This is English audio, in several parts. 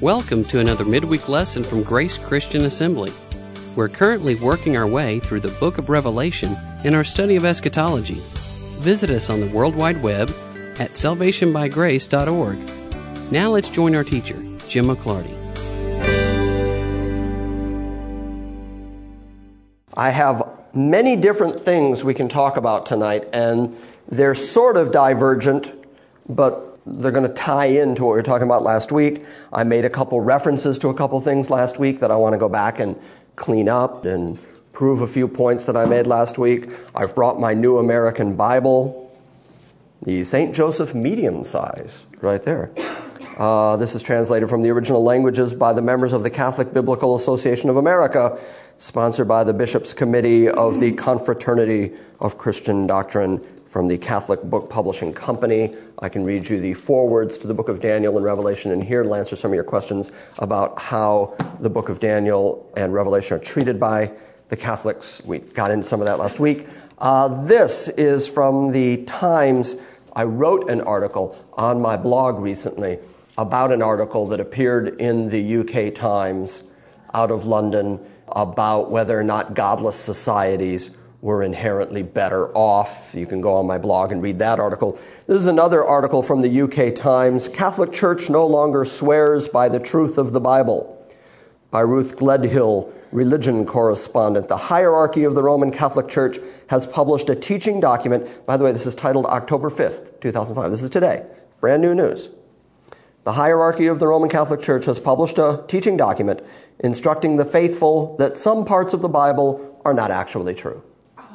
Welcome to another midweek lesson from Grace Christian Assembly. We're currently working our way through the book of Revelation in our study of eschatology. Visit us on the World Wide Web at salvationbygrace.org. Now let's join our teacher, Jim McClarty. I have many different things we can talk about tonight, and they're sort of divergent, but they're going to tie into what we were talking about last week. I made a couple references to a couple things last week that I want to go back and clean up and prove a few points that I made last week. I've brought my New American Bible, the St. Joseph medium size, right there. This is translated from the original languages by the members of the Catholic Biblical Association of America, sponsored by the Bishops' Committee of the Confraternity of Christian Doctrine from the Catholic Book Publishing Company. I can read you the forewords to the book of Daniel and Revelation in here to answer some of your questions about how the book of Daniel and Revelation are treated by the Catholics. We got into some of that last week. This is from the Times. I wrote an article on my blog recently about an article that appeared in the UK Times out of London about whether or not godless societies were inherently better off. You can go on my blog and read that article. This is another article from the UK Times. Catholic Church no longer swears by the truth of the Bible, by Ruth Gledhill, religion correspondent. The hierarchy of the Roman Catholic Church has published a teaching document. By the way, this is titled October 5th, 2005. This is today. Brand new news. The hierarchy of the Roman Catholic Church has published a teaching document instructing the faithful that some parts of the Bible are not actually true.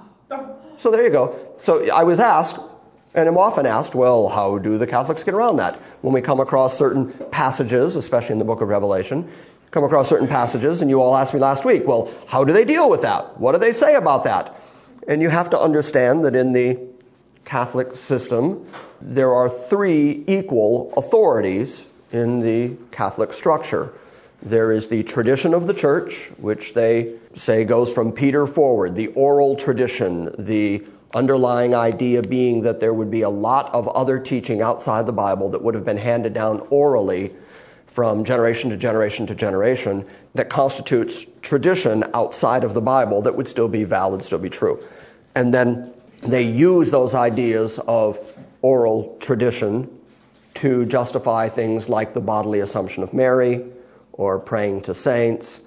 So there you go. So I was asked, and I'm often asked, well, how do the Catholics get around that? When we come across certain passages, especially in the book of Revelation, come across certain passages, and you all asked me last week, well, how do they deal with that? What do they say about that? And you have to understand that in the Catholic system, there are three equal authorities in the Catholic structure. There is the tradition of the church, which they say goes from Peter forward, the oral tradition, the underlying idea being that there would be a lot of other teaching outside the Bible that would have been handed down orally from generation to generation to generation that constitutes tradition outside of the Bible that would still be valid, still be true. And then they use those ideas of oral tradition to justify things like the bodily assumption of Mary, or praying to saints,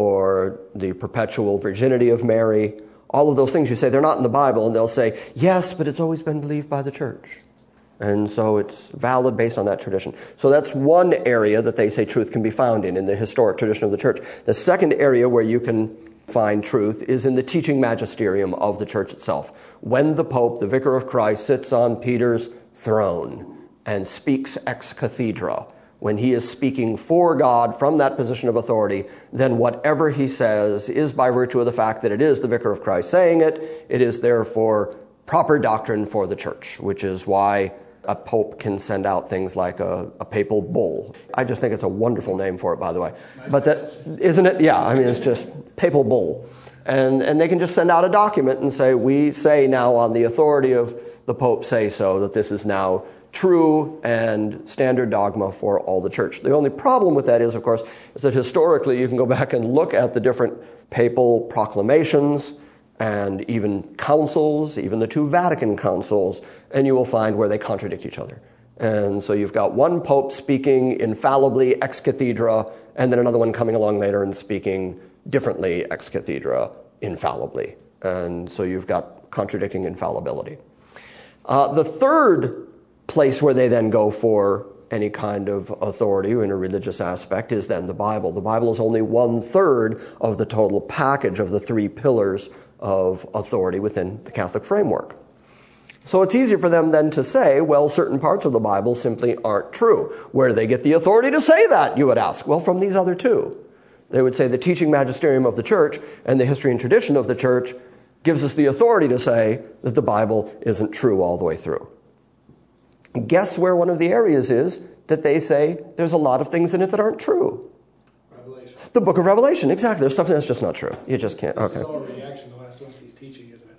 or the perpetual virginity of Mary. All of those things you say, they're not in the Bible, and they'll say, yes, but it's always been believed by the church. And so it's valid based on that tradition. So that's one area that they say truth can be found in the historic tradition of the church. The second area where you can find truth is in the teaching magisterium of the church itself. When the Pope, the Vicar of Christ, sits on Peter's throne and speaks ex cathedra, when he is speaking for God from that position of authority, then whatever he says is by virtue of the fact that it is the Vicar of Christ saying it. It is therefore proper doctrine for the church, which is why a pope can send out things like a papal bull. I just think it's a wonderful name for it, by the way. But that, isn't it? Yeah, I mean, it's just papal bull. And they can just send out a document and say, we say now on the authority of the Pope say so, that this is now true and standard dogma for all the church. The only problem with that is, of course, is that historically you can go back and look at the different papal proclamations and even councils, even the two Vatican councils, and you will find where they contradict each other. And so you've got one pope speaking infallibly ex cathedra, and then another one coming along later and speaking differently ex cathedra infallibly. And so you've got contradicting infallibility. The third place where they then go for any kind of authority in a religious aspect is then the Bible. The Bible is only 1/3 of the total package of the three pillars of authority within the Catholic framework. So it's easy for them then to say, well, certain parts of the Bible simply aren't true. Where do they get the authority to say that, you would ask? Well, from these other two. They would say the teaching magisterium of the church and the history and tradition of the church gives us the authority to say that the Bible isn't true all the way through. Guess where one of the areas is that they say there's a lot of things in it that aren't true? Revelation. The book of Revelation, exactly. There's something that's just not true. You just can't. Okay. This is all a reaction to last Wednesday's teaching, isn't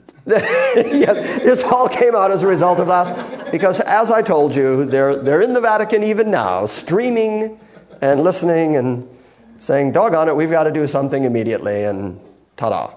it? Yes, this all came out as a result of last, because as I told you, they're in the Vatican even now, streaming and listening and saying, doggone it, we've got to do something immediately, and ta-da.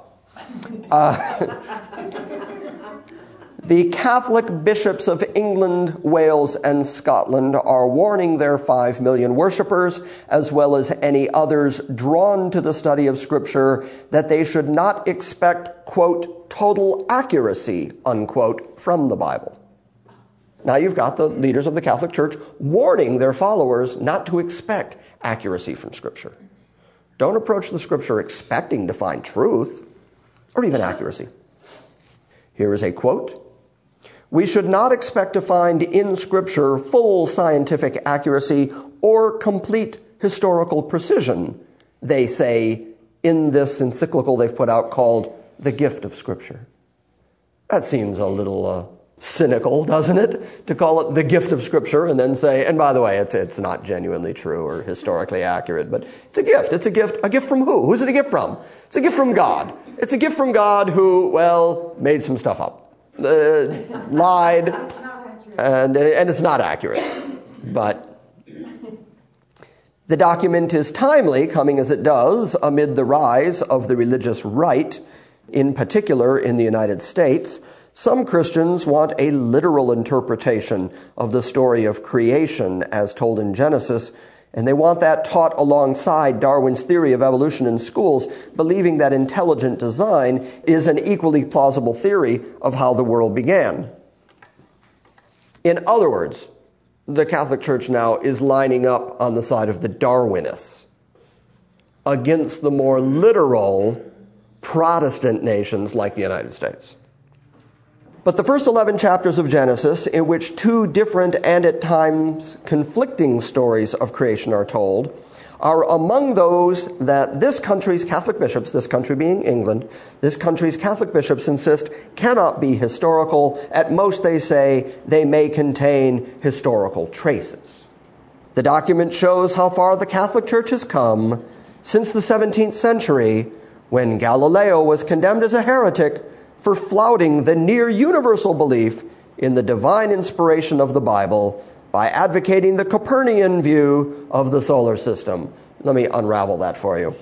The Catholic bishops of England, Wales, and Scotland are warning their 5 million worshippers, as well as any others drawn to the study of Scripture, that they should not expect, quote, total accuracy, unquote, from the Bible. Now you've got the leaders of the Catholic Church warning their followers not to expect accuracy from Scripture. Don't approach the Scripture expecting to find truth or even accuracy. Here is a quote. We should not expect to find in Scripture full scientific accuracy or complete historical precision, they say in this encyclical they've put out called The Gift of Scripture. That seems a little cynical, doesn't it? To call it the gift of Scripture and then say, and by the way, it's not genuinely true or historically accurate, but it's a gift. It's a gift. A gift from who? Who's it a gift from? It's a gift from God. It's a gift from God who, well, made some stuff up. Lied, and it's not accurate. But the document is timely, coming as it does amid the rise of the religious right, in particular in the United States. Some Christians want a literal interpretation of the story of creation as told in Genesis, and they want that taught alongside Darwin's theory of evolution in schools, believing that intelligent design is an equally plausible theory of how the world began. In other words, the Catholic Church now is lining up on the side of the Darwinists against the more literal Protestant nations like the United States. But the first 11 chapters of Genesis, in which two different and at times conflicting stories of creation are told, are among those that this country's Catholic bishops, this country being England, this country's Catholic bishops insist cannot be historical. At most, they say, they may contain historical traces. The document shows how far the Catholic Church has come since the 17th century, when Galileo was condemned as a heretic for flouting the near universal belief in the divine inspiration of the Bible by advocating the Copernican view of the solar system. Let me unravel that for you.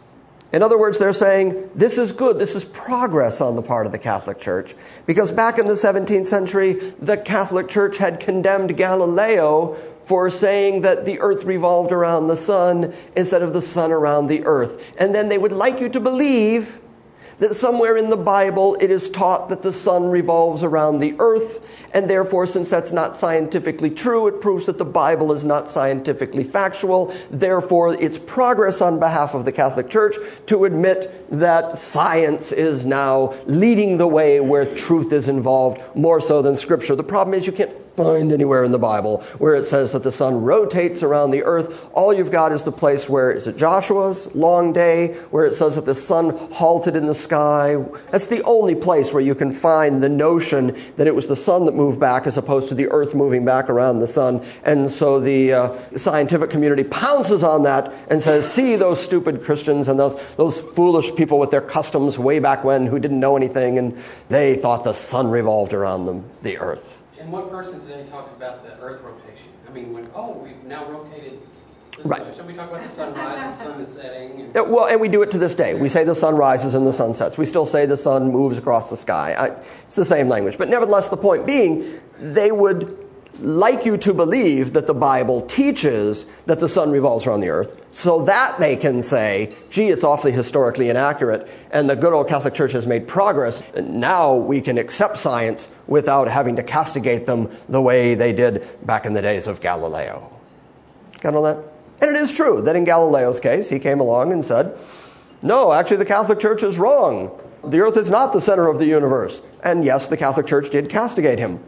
In other words, they're saying this is good, this is progress on the part of the Catholic Church, because back in the 17th century, the Catholic Church had condemned Galileo for saying that the earth revolved around the sun instead of the sun around the earth. And then they would like you to believe that somewhere in the Bible it is taught that the sun revolves around the earth, and therefore, since that's not scientifically true, it proves that the Bible is not scientifically factual. Therefore, it's progress on behalf of the Catholic Church to admit that science is now leading the way where truth is involved, more so than Scripture. The problem is you can't find anywhere in the Bible where it says that the sun rotates around the earth. All you've got is the place where, is it Joshua's long day, where it says that the sun halted in the sky. That's the only place where you can find the notion that it was the sun that moved back as opposed to the earth moving back around the sun. And so the scientific community pounces on that and says, see those stupid Christians and those foolish people with their customs way back when who didn't know anything, and they thought the sun revolved around the earth. And one person today talks about the earth rotation. I mean, we've now rotated this right. way. So we talk about the sunrise and the sun is setting. Well, and we do it to this day. We say the sun rises and the sun sets. We still say the sun moves across the sky. It's the same language. But nevertheless, the point being, they would like you to believe that the Bible teaches that the sun revolves around the earth, so that they can say, gee, it's awfully historically inaccurate, and the good old Catholic Church has made progress, and now we can accept science without having to castigate them the way they did back in the days of Galileo. Got all that? And it is true that in Galileo's case, he came along and said, no, actually the Catholic Church is wrong. The earth is not the center of the universe. And yes, the Catholic Church did castigate him.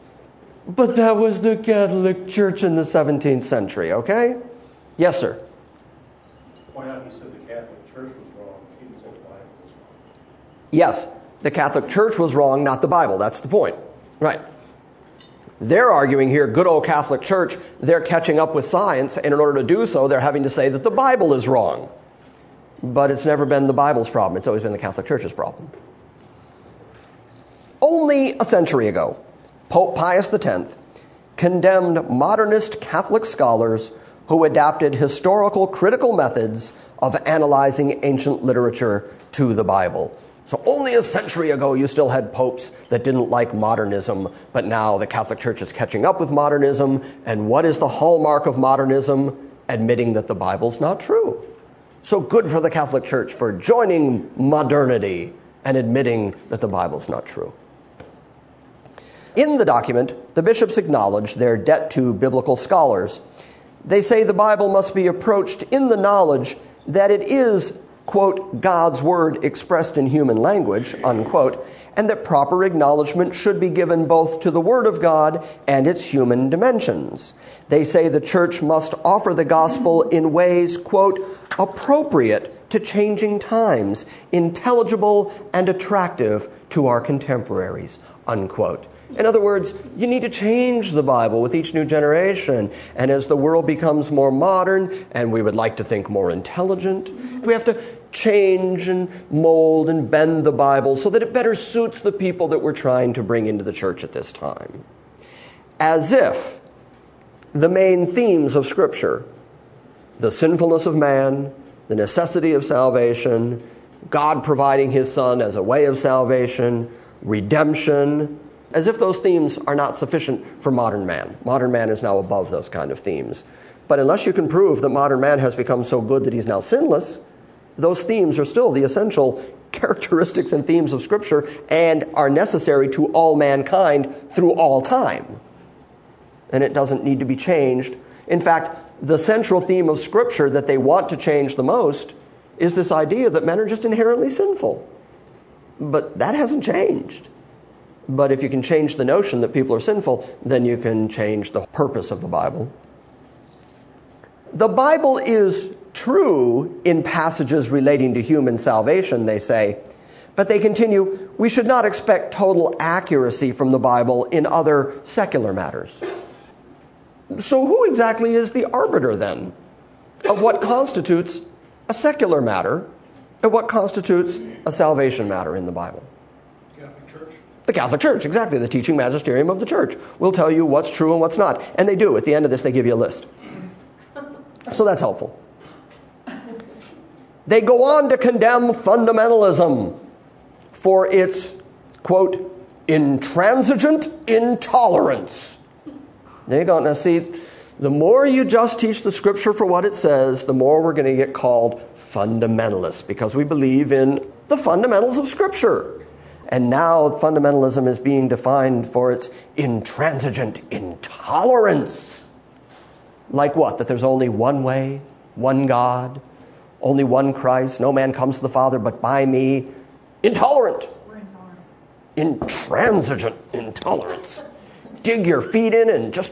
But that was the Catholic Church in the 17th century, okay? Yes, sir? Point out, he said the Catholic Church was wrong. He didn't say the Bible was wrong. Yes, the Catholic Church was wrong, not the Bible. That's the point. Right. They're arguing here, good old Catholic Church, they're catching up with science, and in order to do so, they're having to say that the Bible is wrong. But it's never been the Bible's problem. It's always been the Catholic Church's problem. Only a century ago, Pope Pius X condemned modernist Catholic scholars who adapted historical critical methods of analyzing ancient literature to the Bible. So only a century ago you still had popes that didn't like modernism, but now the Catholic Church is catching up with modernism. And what is the hallmark of modernism? Admitting that the Bible's not true. So good for the Catholic Church for joining modernity and admitting that the Bible's not true. In the document, the bishops acknowledge their debt to biblical scholars. They say the Bible must be approached in the knowledge that it is, quote, God's word expressed in human language, unquote, and that proper acknowledgement should be given both to the word of God and its human dimensions. They say the church must offer the gospel in ways, quote, appropriate to changing times, intelligible and attractive to our contemporaries, unquote. In other words, you need to change the Bible with each new generation. And as the world becomes more modern, and we would like to think more intelligent, we have to change and mold and bend the Bible so that it better suits the people that we're trying to bring into the church at this time. As if the main themes of Scripture, the sinfulness of man, the necessity of salvation, God providing his Son as a way of salvation, redemption, as if those themes are not sufficient for modern man. Modern man is now above those kind of themes. But unless you can prove that modern man has become so good that he's now sinless, those themes are still the essential characteristics and themes of Scripture and are necessary to all mankind through all time. And it doesn't need to be changed. In fact, the central theme of Scripture that they want to change the most is this idea that men are just inherently sinful. But that hasn't changed. But if you can change the notion that people are sinful, then you can change the purpose of the Bible. The Bible is true in passages relating to human salvation, they say, but they continue, we should not expect total accuracy from the Bible in other secular matters. So who exactly is the arbiter, then, of what constitutes a secular matter and what constitutes a salvation matter in the Bible? The Catholic Church, exactly. The teaching magisterium of the Church will tell you what's true and what's not. And they do. At the end of this, they give you a list. So that's helpful. They go on to condemn fundamentalism for its, quote, intransigent intolerance. There you go. Now see, the more you just teach the Scripture for what it says, the more we're going to get called fundamentalists because we believe in the fundamentals of Scripture. And now fundamentalism is being defined for its intransigent intolerance. Like what? That there's only one way, one God, only one Christ. No man comes to the Father but by me. Intolerant. We're intolerant. Intransigent intolerance. Dig your feet in and just...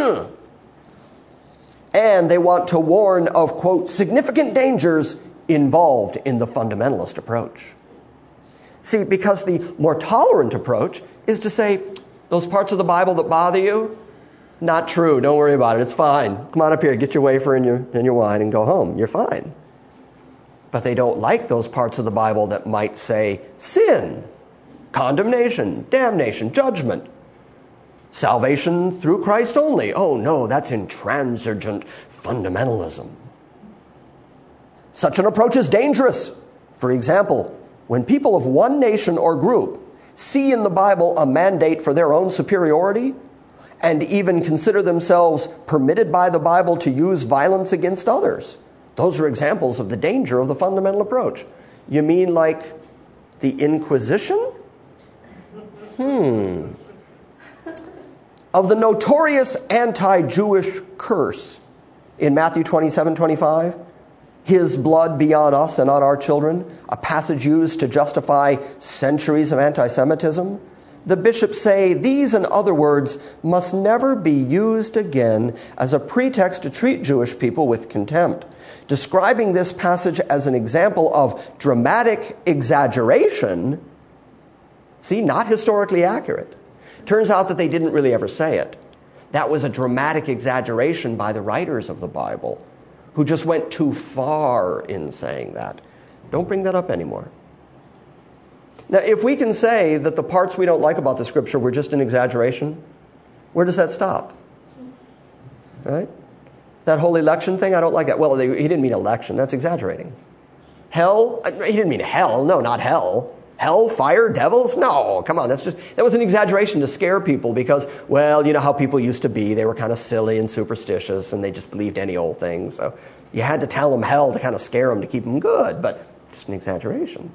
And they want to warn of, quote, significant dangers involved in the fundamentalist approach. See, because the more tolerant approach is to say, those parts of the Bible that bother you, not true. Don't worry about it. It's fine. Come on up here. Get your wafer and your wine and go home. You're fine. But they don't like those parts of the Bible that might say sin, condemnation, damnation, judgment, salvation through Christ only. Oh, no, that's intransigent fundamentalism. Such an approach is dangerous. For example, when people of one nation or group see in the Bible a mandate for their own superiority and even consider themselves permitted by the Bible to use violence against others, those are examples of the danger of the fundamental approach. You mean like the Inquisition? Of the notorious anti-Jewish curse in Matthew 27:25, his blood be on us and on our children, a passage used to justify centuries of anti-Semitism. The bishops say these and other words must never be used again as a pretext to treat Jewish people with contempt. Describing this passage as an example of dramatic exaggeration, see, not historically accurate. Turns out that they didn't really ever say it. That was a dramatic exaggeration by the writers of the Bible, who just went too far in saying that. Don't bring that up anymore. Now, if we can say that the parts we don't like about the Scripture were just an exaggeration, where does that stop? Right? That whole election thing, I don't like that. Well, he didn't mean election. That's exaggerating. Hell? He didn't mean hell. No, not hell. Hell, fire, devils? No, come on. That was an exaggeration to scare people because, well, you know how people used to be. They were kind of silly and superstitious, and they just believed any old thing. So you had to tell them hell to kind of scare them to keep them good, but just an exaggeration.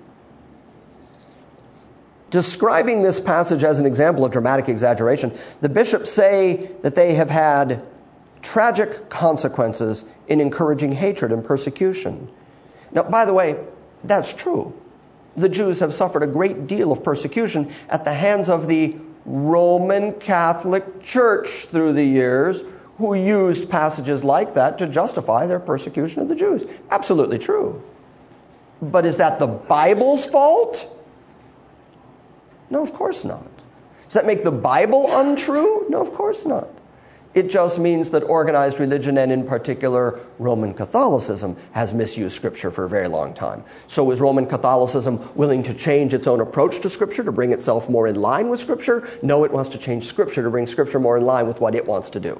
Describing this passage as an example of dramatic exaggeration, the bishops say that they have had tragic consequences in encouraging hatred and persecution. Now, by the way, that's true. The Jews have suffered a great deal of persecution at the hands of the Roman Catholic Church through the years, who used passages like that to justify their persecution of the Jews. Absolutely true. But is that the Bible's fault? No, of course not. Does that make the Bible untrue? No, of course not. It just means that organized religion, and in particular Roman Catholicism, has misused Scripture for a very long time. So is Roman Catholicism willing to change its own approach to Scripture to bring itself more in line with Scripture? No, it wants to change Scripture to bring Scripture more in line with what it wants to do.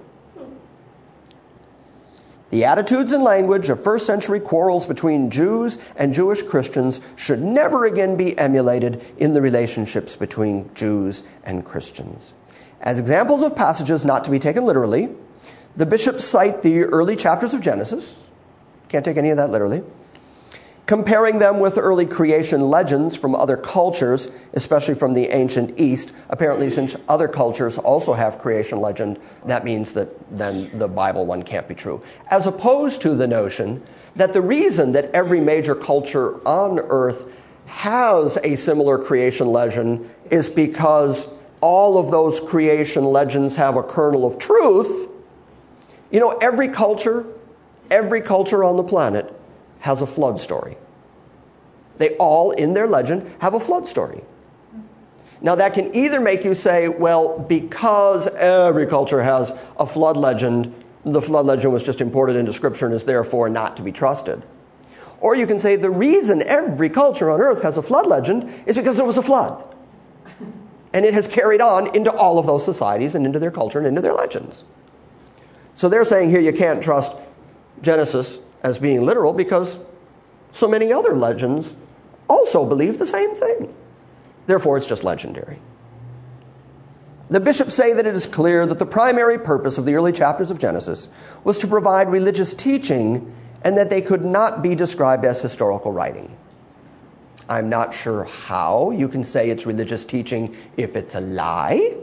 The attitudes and language of first century quarrels between Jews and Jewish Christians should never again be emulated in the relationships between Jews and Christians. As examples of passages not to be taken literally, the bishops cite the early chapters of Genesis. Can't take any of that literally. Comparing them with early creation legends from other cultures, especially from the ancient East. Apparently, since other cultures also have creation legend, that means that then the Bible one can't be true. As opposed to the notion that the reason that every major culture on earth has a similar creation legend is because all of those creation legends have a kernel of truth. You know, every culture on the planet has a flood story. They all, in their legend, have a flood story. Now, that can either make you say, well, because every culture has a flood legend, the flood legend was just imported into Scripture and is therefore not to be trusted. Or you can say the reason every culture on earth has a flood legend is because there was a flood. And it has carried on into all of those societies and into their culture and into their legends. So they're saying here you can't trust Genesis as being literal because so many other legends also believe the same thing. Therefore, it's just legendary. The bishops say that it is clear that the primary purpose of the early chapters of Genesis was to provide religious teaching and that they could not be described as historical writing. I'm not sure how you can say it's religious teaching if it's a lie.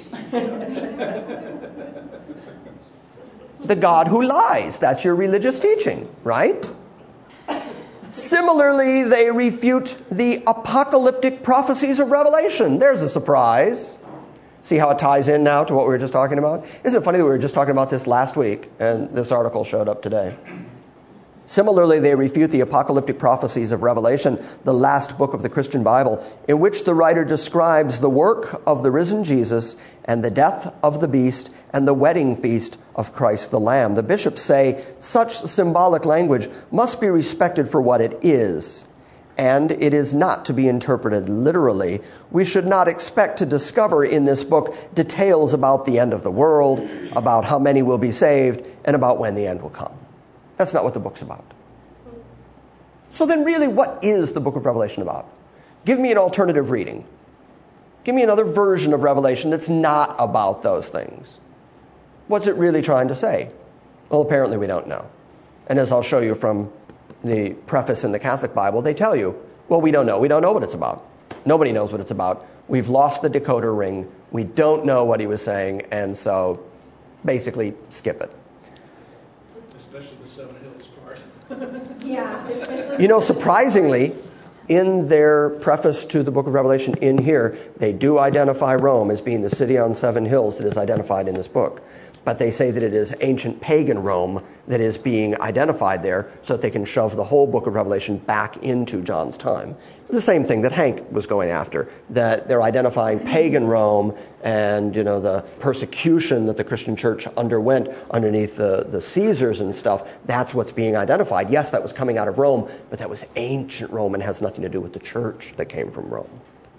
The God who lies, that's your religious teaching, right? Similarly, they refute the apocalyptic prophecies of Revelation. There's a surprise. See how it ties in now to what we were just talking about? Isn't it funny that we were just talking about this last week and this article showed up today? Similarly, they refute the apocalyptic prophecies of Revelation, the last book of the Christian Bible, in which the writer describes the work of the risen Jesus and the death of the beast and the wedding feast of Christ the Lamb. The bishops say such symbolic language must be respected for what it is, and it is not to be interpreted literally. We should not expect to discover in this book details about the end of the world, about how many will be saved, and about when the end will come. That's not what the book's about. So then really, what is the book of Revelation about? Give me an alternative reading. Give me another version of Revelation that's not about those things. What's it really trying to say? Well, apparently we don't know. And as I'll show you from the preface in the Catholic Bible, they tell you, well, we don't know. We don't know what it's about. Nobody knows what it's about. We've lost the decoder ring. We don't know what he was saying, and so basically skip it. Especially the Seven Hills part. Yeah, especially. You know, surprisingly, in their preface to the book of Revelation in here, they do identify Rome as being the city on 7 hills that is identified in this book. But they say that it is ancient pagan Rome that is being identified there so that they can shove the whole book of Revelation back into John's time. The same thing that Hank was going after, that they're identifying pagan Rome and, you know, the persecution that the Christian church underwent underneath the Caesars and stuff. That's what's being identified. Yes, that was coming out of Rome, but that was ancient Rome and has nothing to do with the church that came from Rome.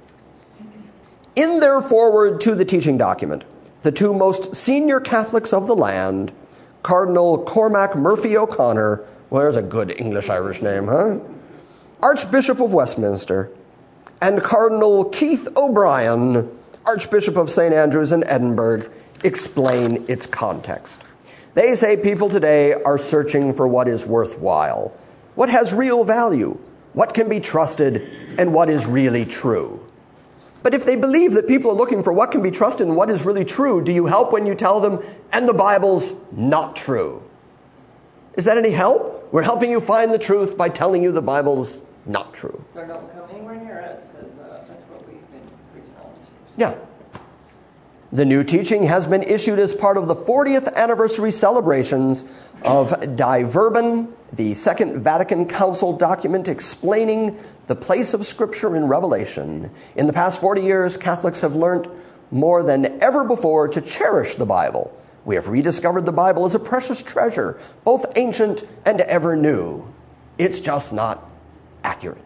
In their foreword to the teaching document, the two most senior Catholics of the land Cardinal Cormac Murphy O'Connor, well, there's a good English-Irish name, huh? Archbishop of Westminster, and Cardinal Keith O'Brien, Archbishop of St. Andrews in Edinburgh, explain its context. They say people today are searching for what is worthwhile, what has real value, what can be trusted, and what is really true. But if they believe that people are looking for what can be trusted and what is really true, do you help when you tell them, and the Bible's not true? Is that any help? We're helping you find the truth by telling you the Bible's not true. So don't come anywhere near us, because that's what we've been preaching all the church. Yeah. The new teaching has been issued as part of the 40th anniversary celebrations of Die Verben, the Second Vatican Council document explaining the place of Scripture in Revelation. In the past 40 years, Catholics have learned more than ever before to cherish the Bible. We have rediscovered the Bible as a precious treasure, both ancient and ever new. It's just not accurate.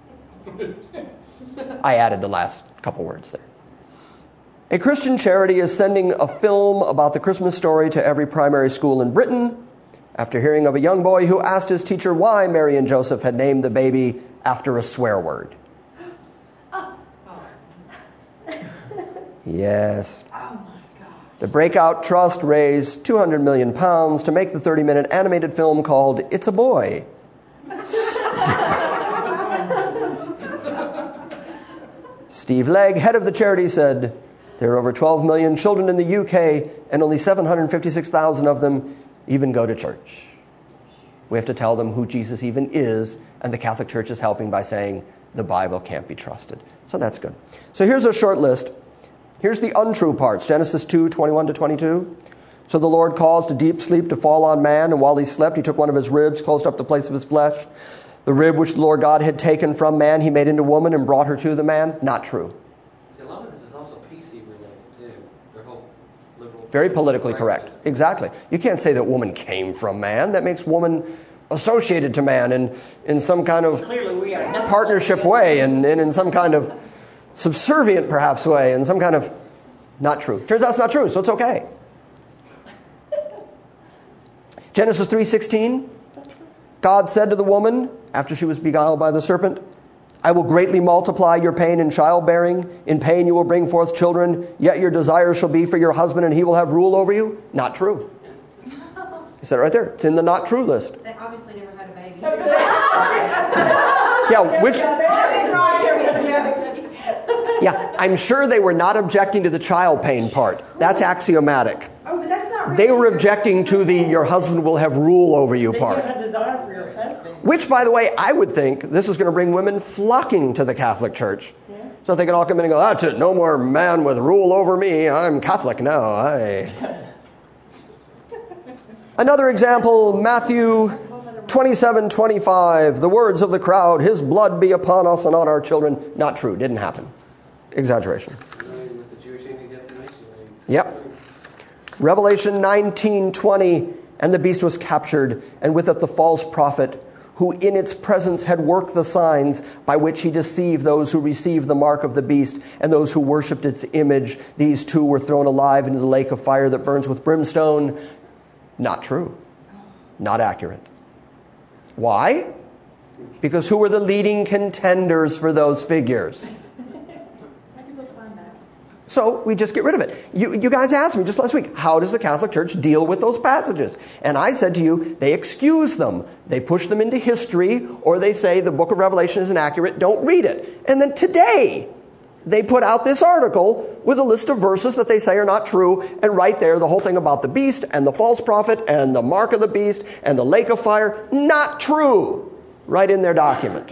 I added the last couple words there. A Christian charity is sending a film about the Christmas story to every primary school in Britain after hearing of a young boy who asked his teacher why Mary and Joseph had named the baby after a swear word. Yes. The Breakout Trust raised £200 million to make the 30-minute animated film called It's a Boy. Steve Legg, head of the charity, said, there are over 12 million children in the UK, and only 756,000 of them even go to church. We have to tell them who Jesus even is, and the Catholic Church is helping by saying the Bible can't be trusted. So that's good. So here's a short list. Here's the untrue parts, Genesis 2:21-22. So the Lord caused a deep sleep to fall on man, and while he slept, he took one of his ribs, closed up the place of his flesh. The rib which the Lord God had taken from man, he made into woman and brought her to the man. Not true. See, a lot of this is also PC related, too. Their whole liberal... Very politically correct. Exactly. You can't say that woman came from man. That makes woman associated to man in some kind of partnership way and in some kind of subservient, perhaps, way, in some kind of... Not true. Turns out it's not true, so it's okay. Genesis 3:16. God said to the woman, after she was beguiled by the serpent, I will greatly multiply your pain in childbearing. In pain you will bring forth children, yet your desire shall be for your husband, and he will have rule over you. Not true. He said it right there. It's in the not true list. They obviously never had a baby. Yeah, which... Yeah, I'm sure they were not objecting to the child pain part. That's axiomatic. Oh, but that's not They were objecting to the your husband will have rule over you part. You have a desire for your husband. Which, by the way, I would think this is going to bring women flocking to the Catholic Church. Yeah. So they can all come in and go, that's it, no more man with rule over me. I'm Catholic now. Another example, Matthew 27:25. The words of the crowd, his blood be upon us and on our children. Not true. Didn't happen. Exaggeration. With the Jewish anti-defamation league. Yep. Revelation 19:20, and the beast was captured, and with it the false prophet, who in its presence had worked the signs by which he deceived those who received the mark of the beast and those who worshipped its image. These two were thrown alive into the lake of fire that burns with brimstone. Not true. Not accurate. Why? Because who were the leading contenders for those figures? So we just get rid of it. You guys asked me just last week, how does the Catholic Church deal with those passages? And I said to you, they excuse them. They push them into history, or they say the book of Revelation is inaccurate, don't read it. And then today, they put out this article with a list of verses that they say are not true, and right there, the whole thing about the beast and the false prophet and the mark of the beast and the lake of fire, not true, right in their document.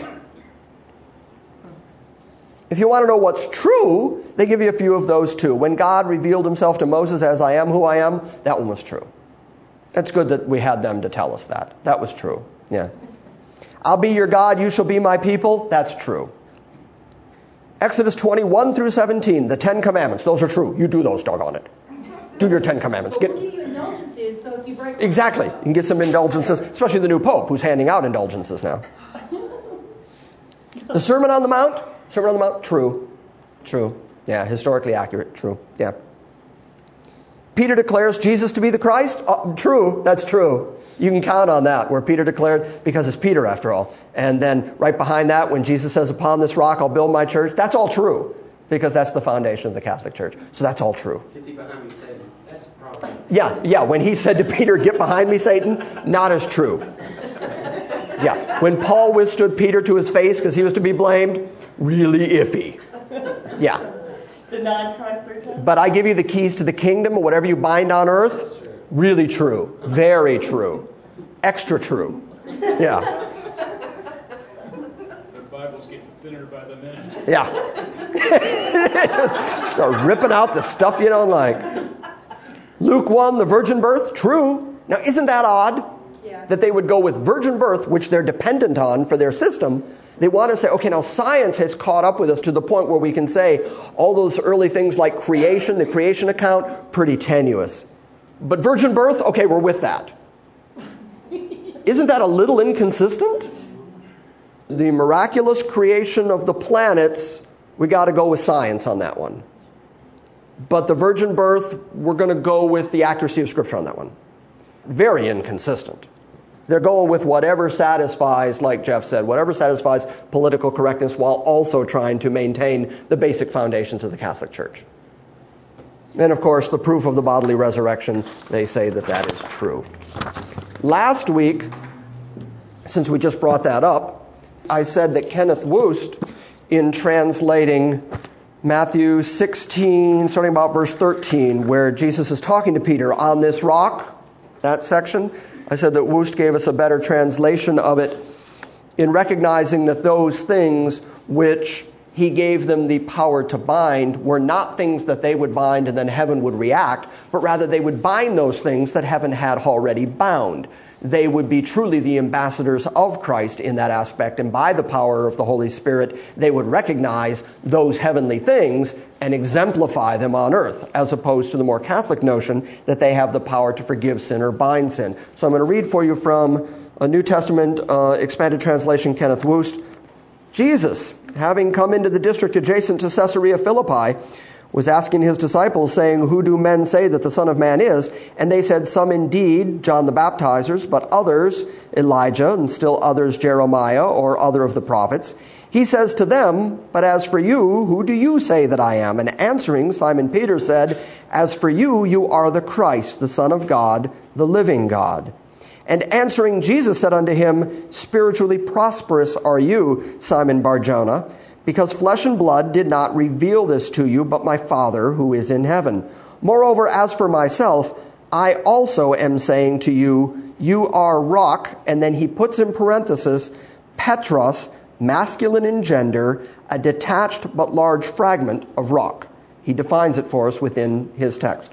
If you want to know what's true, they give you a few of those too. When God revealed himself to Moses as I am who I am, that one was true. It's good that we had them to tell us that. That was true. Yeah. I'll be your God, you shall be my people. That's true. Exodus 21-17, the 10 Commandments. Those are true. You do those, doggone it. Do your 10 Commandments. But we'll give you indulgences, so if you break... Exactly. You can get some indulgences, especially the new Pope, who's handing out indulgences now. The Sermon on the Mount. Sermon on the Mount, true. True. Yeah, historically accurate, true. Yeah. Peter declares Jesus to be the Christ. True, that's true. You can count on that, where Peter declared, because it's Peter after all. And then right behind that, when Jesus says, upon this rock I'll build my church, that's all true, because that's the foundation of the Catholic Church. So that's all true. Get thee behind me, Satan. That's probably... Yeah, when he said to Peter, get behind me, Satan, not as true. Yeah, when Paul withstood Peter to his face because he was to be blamed, really iffy. Yeah. Denied Christ 3 times. But I give you the keys to the kingdom, and whatever you bind on earth, really true. Very true. Extra true. Yeah. The Bible's getting thinner by the minute. Yeah. Just start ripping out the stuff you don't like. Luke 1, the virgin birth, true. Now, isn't that odd? Yeah. That they would go with virgin birth, which they're dependent on for their system. They want to say, okay, now science has caught up with us to the point where we can say all those early things like creation, the creation account, pretty tenuous. But virgin birth, okay, we're with that. Isn't that a little inconsistent? The miraculous creation of the planets, we got to go with science on that one. But the virgin birth, we're going to go with the accuracy of Scripture on that one. Very inconsistent. They're going with whatever satisfies, like Jeff said, whatever satisfies political correctness while also trying to maintain the basic foundations of the Catholic Church. And of course, the proof of the bodily resurrection, they say that that is true. Last week, since we just brought that up, I said that Kenneth Wust, in translating Matthew 16, starting about verse 13, where Jesus is talking to Peter on this rock, that section, I said that Wust gave us a better translation of it in recognizing that those things which he gave them the power to bind were not things that they would bind and then heaven would react, but rather they would bind those things that heaven had already bound. They would be truly the ambassadors of Christ in that aspect, and by the power of the Holy Spirit, they would recognize those heavenly things and exemplify them on earth, as opposed to the more Catholic notion that they have the power to forgive sin or bind sin. So I'm going to read for you from a New Testament expanded translation, Kenneth Wust. Jesus, having come into the district adjacent to Caesarea Philippi, was asking his disciples, saying, who do men say that the Son of Man is? And they said, some indeed, John the Baptizer, but others, Elijah, and still others, Jeremiah, or other of the prophets. He says to them, but as for you, who do you say that I am? And answering, Simon Peter said, as for you, you are the Christ, the Son of God, the living God. And answering, Jesus said unto him, spiritually prosperous are you, Simon Bar-Jonah, because flesh and blood did not reveal this to you, but my Father who is in heaven. Moreover, as for myself, I also am saying to you, you are rock, and then he puts in parenthesis, Petros, masculine in gender, a detached but large fragment of rock. He defines it for us within his text.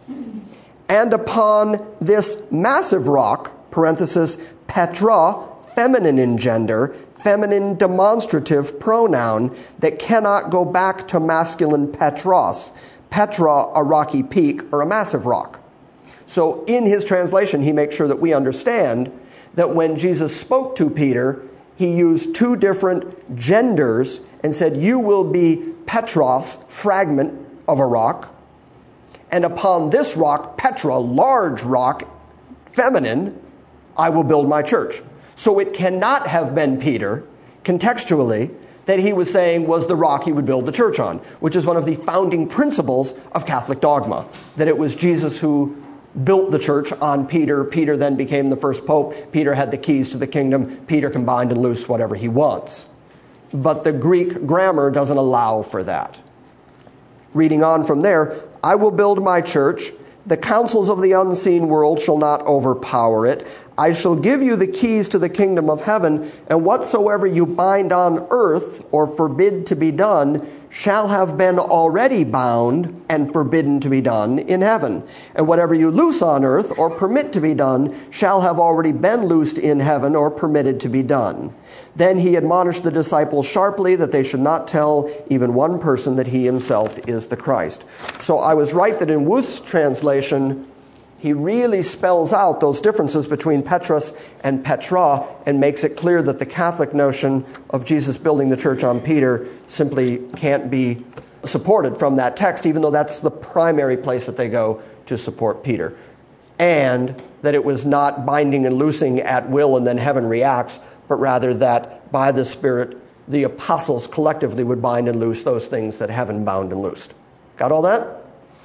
And upon this massive rock, parenthesis, Petra, feminine in gender, feminine demonstrative pronoun that cannot go back to masculine Petros. Petra, a rocky peak or a massive rock. So in his translation, he makes sure that we understand that when Jesus spoke to Peter, he used two different genders and said, you will be Petros, fragment of a rock, and upon this rock, Petra, large rock, feminine, I will build my church. So it cannot have been Peter, contextually, that he was saying was the rock he would build the church on, which is one of the founding principles of Catholic dogma, that it was Jesus who built the church on Peter. Peter then became the first pope. Peter had the keys to the kingdom. Peter can bind and loose whatever he wants. But the Greek grammar doesn't allow for that. Reading on from there, I will build my church. The counsels of the unseen world shall not overpower it. I shall give you the keys to the kingdom of heaven, and whatsoever you bind on earth or forbid to be done shall have been already bound and forbidden to be done in heaven. And whatever you loose on earth or permit to be done shall have already been loosed in heaven or permitted to be done. Then he admonished the disciples sharply that they should not tell even one person that he himself is the Christ. So I was right that in Wust's translation, he really spells out those differences between Petros and Petra and makes it clear that the Catholic notion of Jesus building the church on Peter simply can't be supported from that text, even though that's the primary place that they go to support Peter. And that it was not binding and loosing at will and then heaven reacts, but rather that by the Spirit, the apostles collectively would bind and loose those things that heaven bound and loosed. Got all that?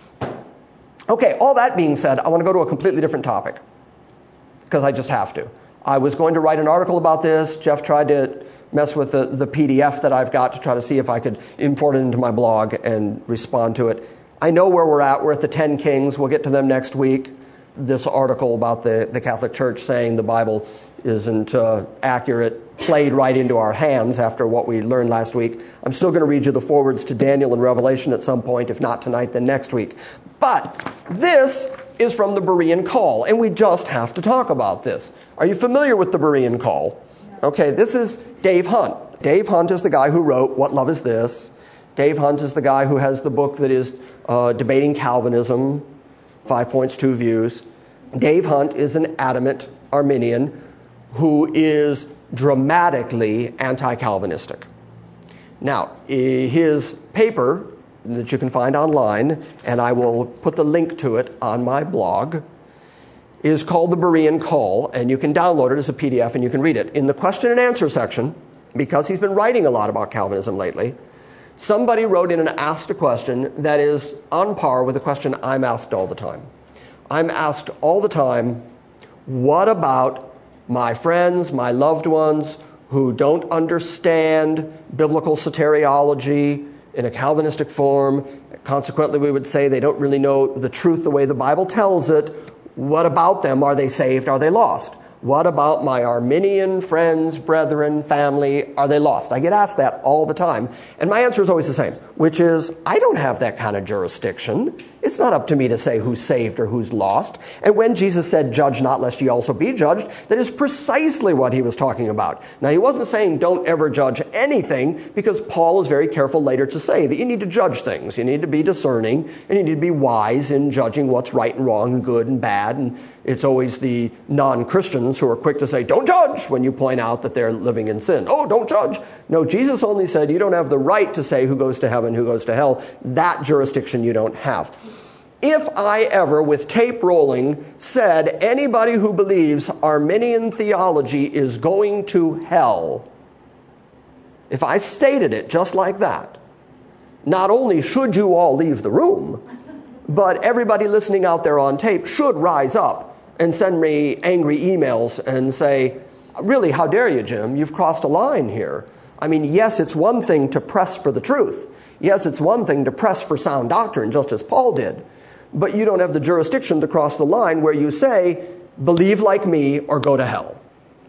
Okay, all that being said, I want to go to a completely different topic, because I just have to. I was going to write an article about this. Jeff tried to mess with the PDF that I've got to try to see if I could import it into my blog and respond to it. I know where we're at. We're at the 10 Kings. We'll get to them next week. This article about the Catholic Church saying the Bible isn't accurate played right into our hands after what we learned last week. I'm still going to read you the forwards to Daniel and Revelation at some point, if not tonight, then next week. But this is from the Berean Call, and we just have to talk about this. Are you familiar with the Berean Call? Okay, this is Dave Hunt. Dave Hunt is the guy who wrote What Love Is This? Dave Hunt is the guy who has the book that is Debating Calvinism, 5 Points, 2 Views. Dave Hunt is an adamant Arminian who is dramatically anti-Calvinistic. Now, his paper that you can find online, and I will put the link to it on my blog, is called the Berean Call, and you can download it as a PDF and you can read it. In the question and answer section, because he's been writing a lot about Calvinism lately, somebody wrote in and asked a question that is on par with the question I'm asked all the time. I'm asked all the time, what about my friends, my loved ones who don't understand biblical soteriology in a Calvinistic form? Consequently, we would say they don't really know the truth the way the Bible tells it. What about them? Are they saved? Are they lost? What about my Arminian friends, brethren, family? Are they lost? I get asked that all the time. And my answer is always the same, which is, I don't have that kind of jurisdiction. It's not up to me to say who's saved or who's lost. And when Jesus said, judge not lest ye also be judged, that is precisely what he was talking about. Now, he wasn't saying don't ever judge anything, because Paul is very careful later to say that you need to judge things. You need to be discerning, and you need to be wise in judging what's right and wrong and good and bad. And it's always the non-Christians who are quick to say, don't judge, when you point out that they're living in sin. Oh, don't judge. No, Jesus only said you don't have the right to say who goes to heaven, who goes to hell. That jurisdiction you don't have. If I ever, with tape rolling, said anybody who believes Arminian theology is going to hell, if I stated it just like that, not only should you all leave the room, but everybody listening out there on tape should rise up and send me angry emails and say, really, how dare you, Jim? You've crossed a line here. I mean, yes, it's one thing to press for the truth. Yes, it's one thing to press for sound doctrine, just as Paul did. But you don't have the jurisdiction to cross the line where you say, believe like me or go to hell.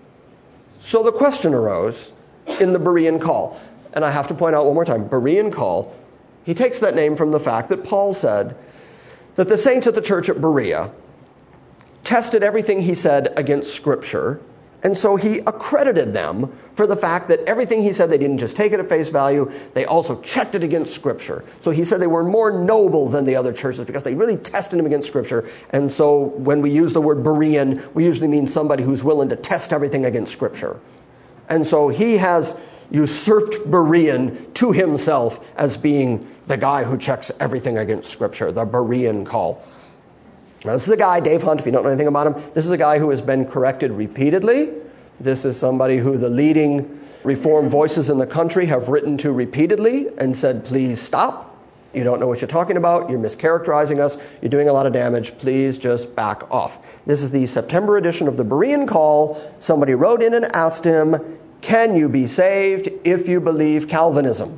So the question arose in the Berean Call. And I have to point out one more time, Berean Call, he takes that name from the fact that Paul said that the saints at the church at Berea tested everything he said against Scripture, and so he accredited them for the fact that everything he said, they didn't just take it at face value, they also checked it against Scripture. So he said they were more noble than the other churches because they really tested them against Scripture. And so when we use the word Berean, we usually mean somebody who's willing to test everything against Scripture. And so he has usurped Berean to himself as being the guy who checks everything against Scripture, the Berean Call. Now, this is a guy, Dave Hunt, if you don't know anything about him, this is a guy who has been corrected repeatedly. This is somebody who the leading Reformed voices in the country have written to repeatedly and said, please stop. You don't know what you're talking about. You're mischaracterizing us. You're doing a lot of damage. Please just back off. This is the September edition of the Berean Call. Somebody wrote in and asked him, can you be saved if you believe Calvinism?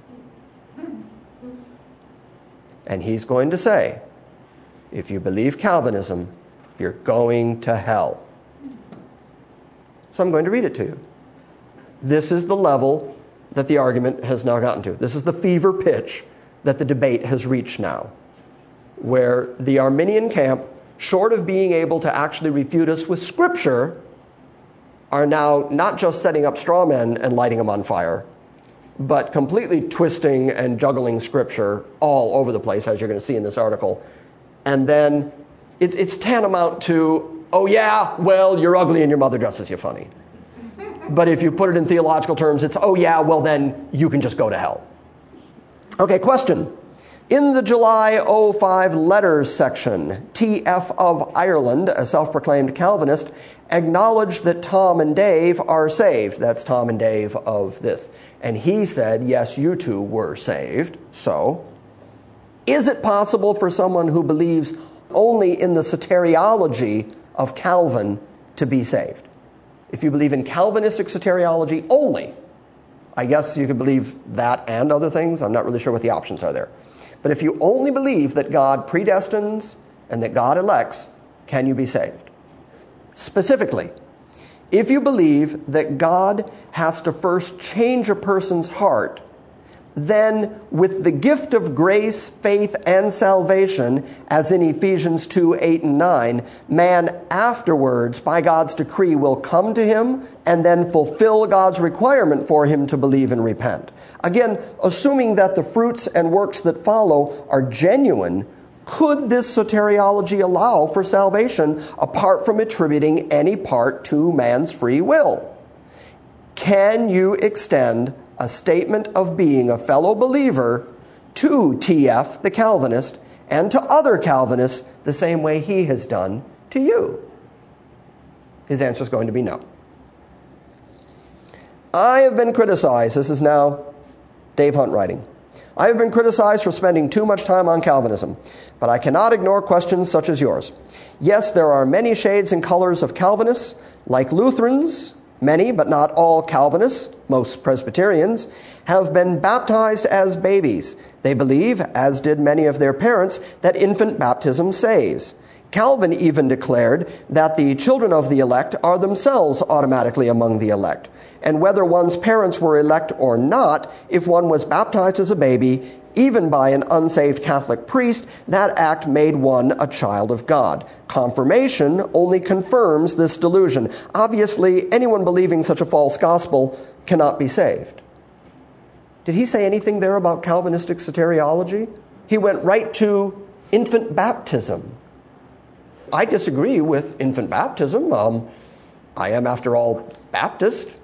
And he's going to say, if you believe Calvinism, you're going to hell. So I'm going to read it to you. This is the level that the argument has now gotten to. This is the fever pitch that the debate has reached now, where the Arminian camp, short of being able to actually refute us with Scripture, are now not just setting up straw men and lighting them on fire, but completely twisting and juggling Scripture all over the place, as you're going to see in this article. And then it's tantamount to, oh yeah, well, you're ugly and your mother dresses you funny. But if you put it in theological terms, it's, oh yeah, well then you can just go to hell. Okay, question. In the July 05 letters section, T.F. of Ireland, a self-proclaimed Calvinist, acknowledged that Tom and Dave are saved. That's Tom and Dave of this. And he said, yes, you two were saved. So, is it possible for someone who believes only in the soteriology of Calvin to be saved? If you believe in Calvinistic soteriology only, I guess you could believe that and other things. I'm not really sure what the options are there. But if you only believe that God predestines and that God elects, can you be saved? Specifically, if you believe that God has to first change a person's heart, then with the gift of grace, faith, and salvation, as in Ephesians 2, 8, and 9, man afterwards, by God's decree, will come to him and then fulfill God's requirement for him to believe and repent. Again, assuming that the fruits and works that follow are genuine, could this soteriology allow for salvation apart from attributing any part to man's free will? Can you extend a statement of being a fellow believer to T.F., the Calvinist, and to other Calvinists the same way he has done to you? His answer is going to be no. I have been criticized. This is now Dave Hunt writing. I have been criticized for spending too much time on Calvinism, but I cannot ignore questions such as yours. Yes, there are many shades and colors of Calvinists, like Lutherans. Many, but not all Calvinists, most Presbyterians, have been baptized as babies. They believe, as did many of their parents, that infant baptism saves. Calvin even declared that the children of the elect are themselves automatically among the elect. And whether one's parents were elect or not, if one was baptized as a baby, even by an unsaved Catholic priest, that act made one a child of God. Confirmation only confirms this delusion. Obviously, anyone believing such a false gospel cannot be saved. Did he say anything there about Calvinistic soteriology? He went right to infant baptism. I disagree with infant baptism. I am, after all, Baptist.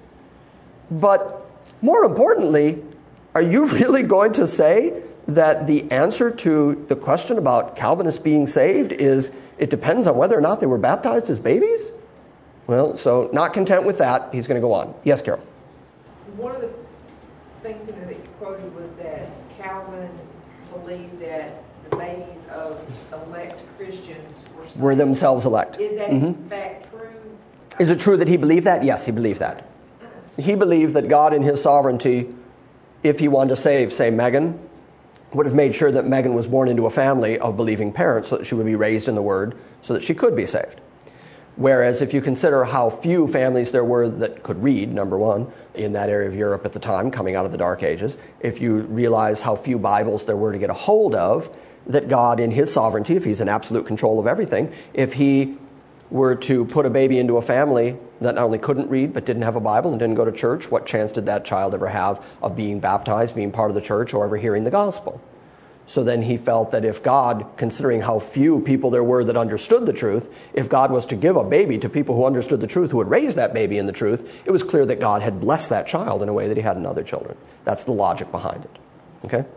But more importantly, are you really going to say that the answer to the question about Calvinists being saved is it depends on whether or not they were baptized as babies? Well, so not content with that, he's going to go on. Yes, Carol? One of the things that you quoted was that Calvin believed that the babies of elect Christians were themselves elect. Is that in fact true? Is it true that he believed that? Yes, he believed that. He believed that God in his sovereignty, if he wanted to save, say, Megan, would have made sure that Megan was born into a family of believing parents so that she would be raised in the Word so that she could be saved. Whereas if you consider how few families there were that could read, number one, in that area of Europe at the time, coming out of the Dark Ages, if you realize how few Bibles there were to get a hold of, that God in his sovereignty, if he's in absolute control of everything, if he were to put a baby into a family that not only couldn't read but didn't have a Bible and didn't go to church, what chance did that child ever have of being baptized, being part of the church, or ever hearing the gospel? So then he felt that if God, considering how few people there were that understood the truth, if God was to give a baby to people who understood the truth, who would raise that baby in the truth, it was clear that God had blessed that child in a way that he hadn't other children. That's the logic behind it. Okay?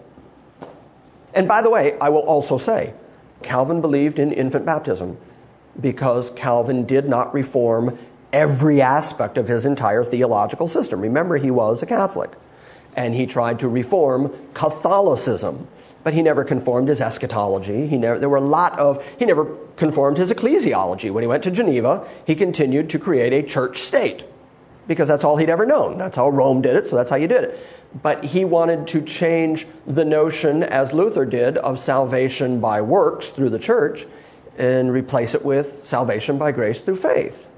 And by the way, I will also say, Calvin believed in infant baptism because Calvin did not reform every aspect of his entire theological system. Remember, he was a Catholic, and he tried to reform Catholicism, but he never conformed his eschatology. He never conformed his ecclesiology. When he went to Geneva, he continued to create a church state because that's all he'd ever known. That's how Rome did it, so that's how you did it. But he wanted to change the notion, as Luther did, of salvation by works through the church and replace it with salvation by grace through faith.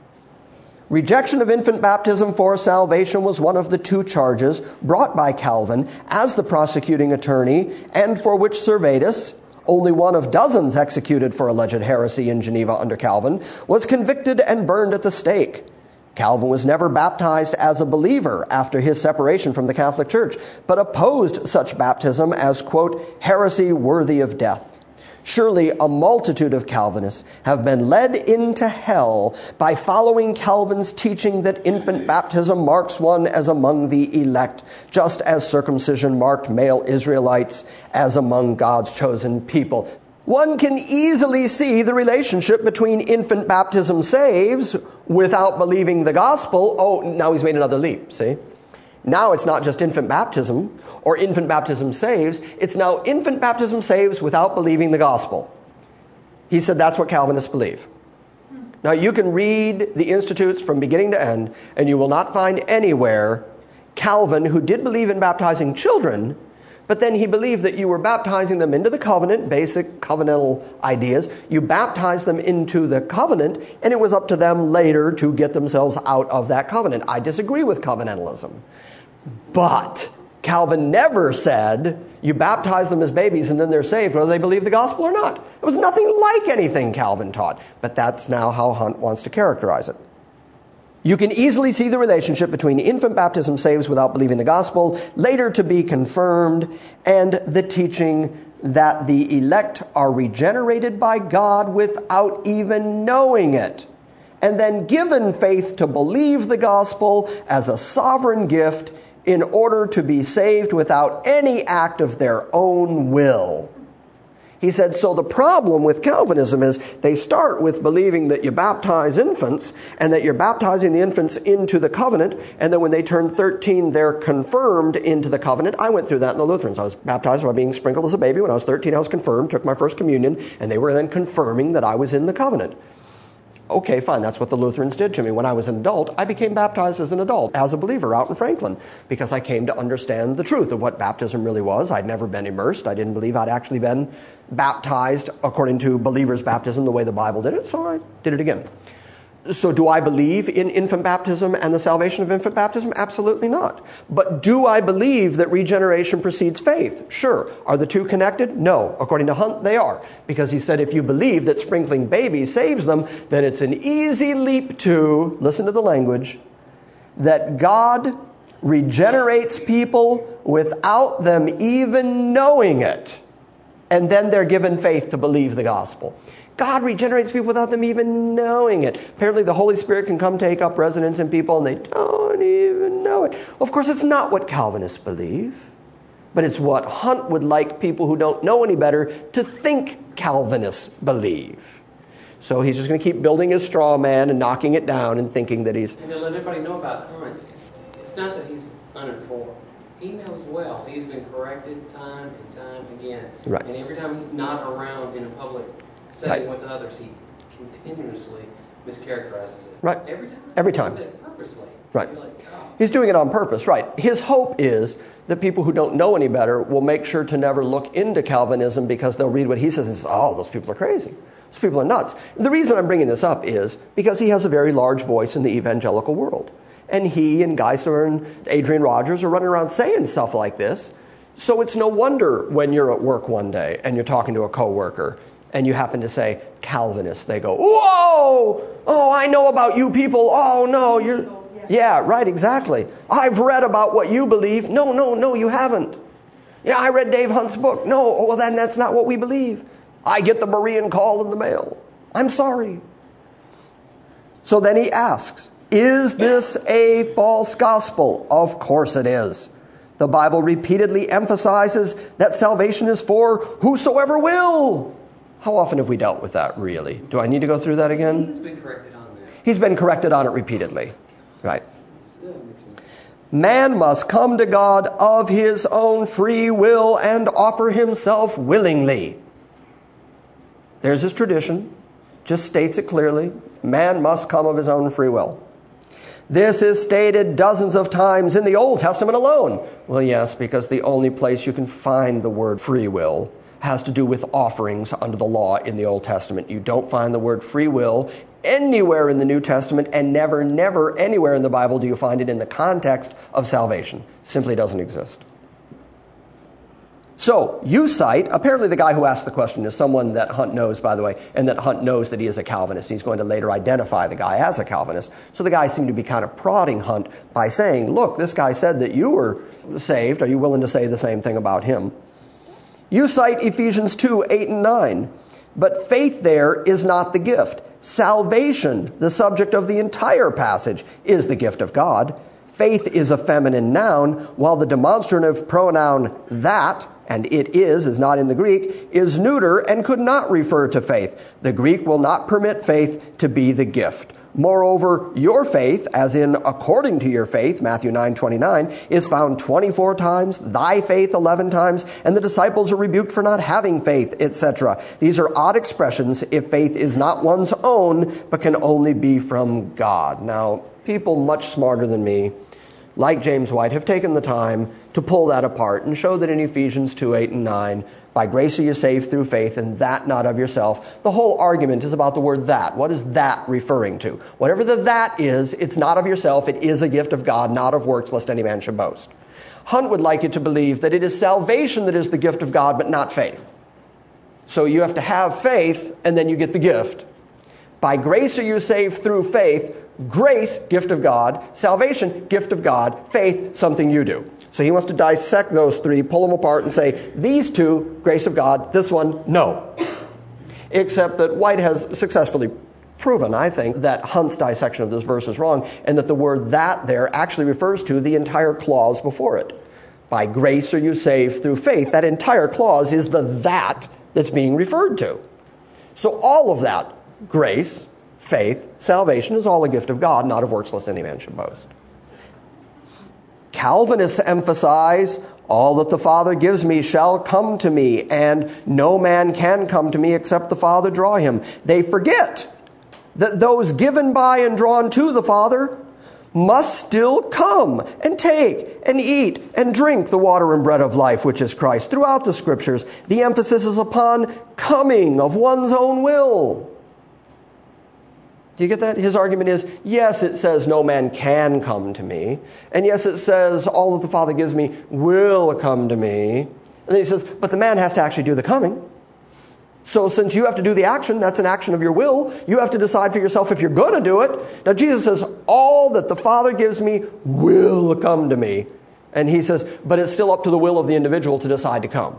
Rejection of infant baptism for salvation was one of the two charges brought by Calvin as the prosecuting attorney, and for which Servetus, only one of dozens executed for alleged heresy in Geneva under Calvin, was convicted and burned at the stake. Calvin was never baptized as a believer after his separation from the Catholic Church, but opposed such baptism as, quote, heresy worthy of death. Surely a multitude of Calvinists have been led into hell by following Calvin's teaching that infant baptism marks one as among the elect, just as circumcision marked male Israelites as among God's chosen people. One can easily see the relationship between infant baptism saves without believing the gospel. Oh, now he's made another leap, see? Now it's not just infant baptism or infant baptism saves. It's now infant baptism saves without believing the gospel. He said that's what Calvinists believe. Now you can read the Institutes from beginning to end, and you will not find anywhere Calvin, who did believe in baptizing children, but then he believed that you were baptizing them into the covenant, basic covenantal ideas. You baptized them into the covenant, and it was up to them later to get themselves out of that covenant. I disagree with covenantalism. But Calvin never said you baptize them as babies and then they're saved, whether they believe the gospel or not. It was nothing like anything Calvin taught. But that's now how Hunt wants to characterize it. You can easily see the relationship between infant baptism saves without believing the gospel, later to be confirmed, and the teaching that the elect are regenerated by God without even knowing it, and then given faith to believe the gospel as a sovereign gift in order to be saved without any act of their own will. He said, so the problem with Calvinism is they start with believing that you baptize infants and that you're baptizing the infants into the covenant, and then when they turn 13, they're confirmed into the covenant. I went through that in the Lutherans. I was baptized by being sprinkled as a baby. When I was 13, I was confirmed, took my first communion, and they were then confirming that I was in the covenant. Okay, fine, that's what the Lutherans did to me. When I was an adult, I became baptized as an adult, as a believer out in Franklin, because I came to understand the truth of what baptism really was. I'd never been immersed. I didn't believe I'd actually been baptized according to believer's baptism the way the Bible did it, so I did it again. So do I believe in infant baptism and the salvation of infant baptism? Absolutely not. But do I believe that regeneration precedes faith? Sure. Are the two connected? No. According to Hunt, they are. Because he said if you believe that sprinkling babies saves them, then it's an easy leap to, listen to the language, that God regenerates people without them even knowing it. And then they're given faith to believe the gospel. God regenerates people without them even knowing it. Apparently the Holy Spirit can come take up residence in people and they don't even know it. Well, of course, it's not what Calvinists believe, but it's what Hunt would like people who don't know any better to think Calvinists believe. So he's just going to keep building his straw man and knocking it down and thinking that he's... And to let everybody know about Hunt, it's not that he's uninformed. He knows well. He's been corrected time and time again. Right. And every time he's not around in a public setting with others, he continuously mischaracterizes it. Right. Every time. Purposely. Right. Like, oh. He's doing it on purpose, right. His hope is that people who don't know any better will make sure to never look into Calvinism because they'll read what he says and say, oh, those people are crazy. Those people are nuts. The reason I'm bringing this up is because he has a very large voice in the evangelical world. And he and Geisler and Adrian Rogers are running around saying stuff like this. So it's no wonder when you're at work one day and you're talking to a coworker and you happen to say Calvinist, they go, whoa, oh, I know about you people. Oh, no, you're... Yeah, right, exactly. I've read about what you believe. No, you haven't. Yeah, I read Dave Hunt's book. No, well, then that's not what we believe. I get the Berean call in the mail. I'm sorry. So then he asks, is this a false gospel? Of course it is. The Bible repeatedly emphasizes that salvation is for whosoever will. How often have we dealt with that, really? Do I need to go through that again? He's been corrected on that. He's been corrected on it repeatedly. Right. Man must come to God of his own free will and offer himself willingly. There's his tradition. Just states it clearly. Man must come of his own free will. This is stated dozens of times in the Old Testament alone. Well, yes, because the only place you can find the word free will has to do with offerings under the law in the Old Testament. You don't find the word free will anywhere in the New Testament, and never anywhere in the Bible do you find it in the context of salvation. Simply doesn't exist. So, you cite, apparently the guy who asked the question is someone that Hunt knows, by the way, and that Hunt knows that he is a Calvinist. He's going to later identify the guy as a Calvinist. So the guy seemed to be kind of prodding Hunt by saying, look, this guy said that you were saved. Are you willing to say the same thing about him? You cite Ephesians 2, 8 and 9. But faith there is not the gift. Salvation, the subject of the entire passage, is the gift of God. Faith is a feminine noun, while the demonstrative pronoun that, and it is not in the Greek, is neuter and could not refer to faith. The Greek will not permit faith to be the gift. Moreover, your faith, as in according to your faith, Matthew 9:29, is found 24 times, thy faith 11 times, and the disciples are rebuked for not having faith, etc. These are odd expressions if faith is not one's own, but can only be from God. Now, people much smarter than me, like James White, have taken the time to pull that apart and show that in Ephesians 2, 8 and 9, by grace are you saved through faith, and that not of yourself. The whole argument is about the word that. What is that referring to? Whatever the that is, it's not of yourself. It is a gift of God, not of works, lest any man should boast. Hunt would like you to believe that it is salvation that is the gift of God, but not faith. So you have to have faith, and then you get the gift. By grace are you saved through faith. Grace, gift of God. Salvation, gift of God. Faith, something you do. So he wants to dissect those three, pull them apart and say, these two, grace of God, this one, no. Except that White has successfully proven, I think, that Hunt's dissection of this verse is wrong, and that the word that there actually refers to the entire clause before it. By grace are you saved through faith. That entire clause is the that that's being referred to. So all of that, grace, faith, salvation, is all a gift of God, not of works, lest any man should boast. Calvinists emphasize, all that the Father gives me shall come to me, and no man can come to me except the Father draw him. They forget that those given by and drawn to the Father must still come and take and eat and drink the water and bread of life, which is Christ. Throughout the Scriptures, the emphasis is upon coming of one's own will. Do you get that? His argument is, yes, it says no man can come to me. And yes, it says all that the Father gives me will come to me. And then he says, but the man has to actually do the coming. So since you have to do the action, that's an action of your will. You have to decide for yourself if you're going to do it. Now Jesus says, all that the Father gives me will come to me. And he says, but it's still up to the will of the individual to decide to come.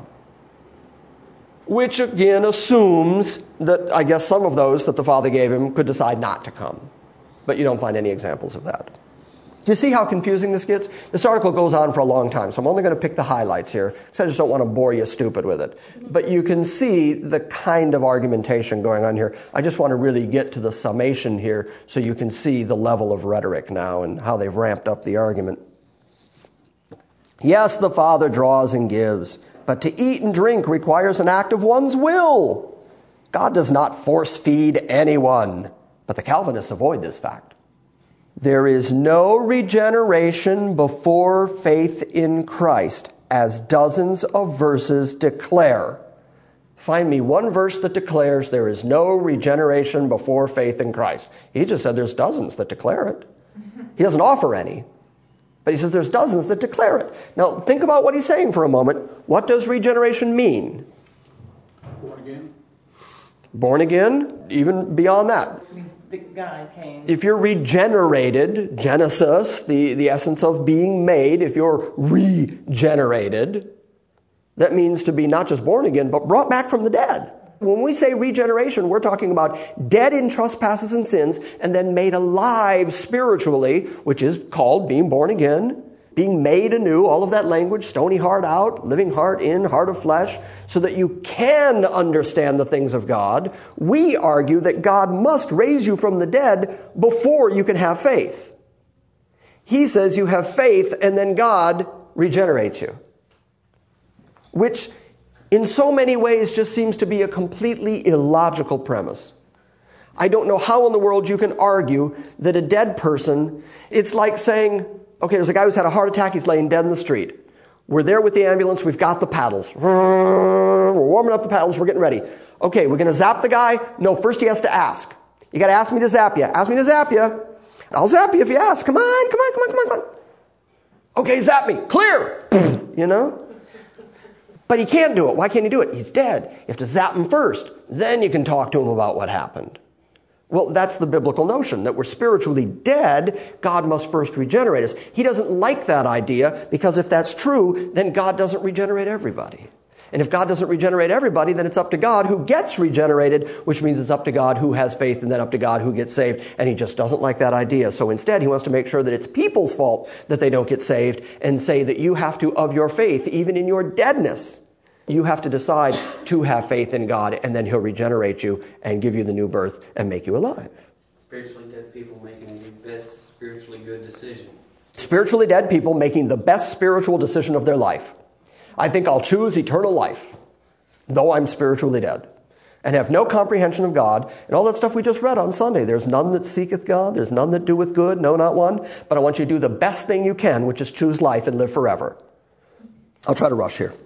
Which again assumes that, I guess, some of those that the Father gave him could decide not to come. But you don't find any examples of that. Do you see how confusing this gets? This article goes on for a long time, so I'm only going to pick the highlights here, because I just don't want to bore you stupid with it. But you can see the kind of argumentation going on here. I just want to really get to the summation here so you can see the level of rhetoric now and how they've ramped up the argument. Yes, the Father draws and gives, but to eat and drink requires an act of one's will. God does not force feed anyone, but the Calvinists avoid this fact. There is no regeneration before faith in Christ, as dozens of verses declare. Find me one verse that declares there is no regeneration before faith in Christ. He just said there's dozens that declare it. He doesn't offer any. But he says there's dozens that declare it. Now, think about what he's saying for a moment. What does regeneration mean? Born again. Born again, even beyond that. It means the guy came. If you're regenerated, Genesis, the essence of being made, if you're regenerated, that means to be not just born again, but brought back from the dead. When we say regeneration, we're talking about dead in trespasses and sins and then made alive spiritually, which is called being born again, being made anew, all of that language, stony heart out, living heart in, heart of flesh, so that you can understand the things of God. We argue that God must raise you from the dead before you can have faith. He says you have faith and then God regenerates you, which in so many ways just seems to be a completely illogical premise. I don't know how in the world you can argue that a dead person, it's like saying, okay, there's a guy who's had a heart attack, he's laying dead in the street. We're there with the ambulance, we've got the paddles. We're warming up the paddles, we're getting ready. Okay, we're going to zap the guy? No, first he has to ask. You got to ask me to zap you. Ask me to zap you. I'll zap you if you ask. Come on. Okay, zap me. Clear. You know? But he can't do it. Why can't he do it? He's dead. You have to zap him first. Then you can talk to him about what happened. Well, that's the biblical notion, that we're spiritually dead. God must first regenerate us. He doesn't like that idea, because if that's true, then God doesn't regenerate everybody. And if God doesn't regenerate everybody, then it's up to God who gets regenerated, which means it's up to God who has faith and then up to God who gets saved. And he just doesn't like that idea. So instead, he wants to make sure that it's people's fault that they don't get saved and say that you have to, of your faith, even in your deadness, you have to decide to have faith in God, and then he'll regenerate you and give you the new birth and make you alive. Spiritually dead people making the best spiritually good decision. Spiritually dead people making the best spiritual decision of their life. I think I'll choose eternal life, though I'm spiritually dead, and have no comprehension of God, and all that stuff we just read on Sunday. There's none that seeketh God, there's none that doeth good, no, not one. But I want you to do the best thing you can, which is choose life and live forever. I'll try to rush here.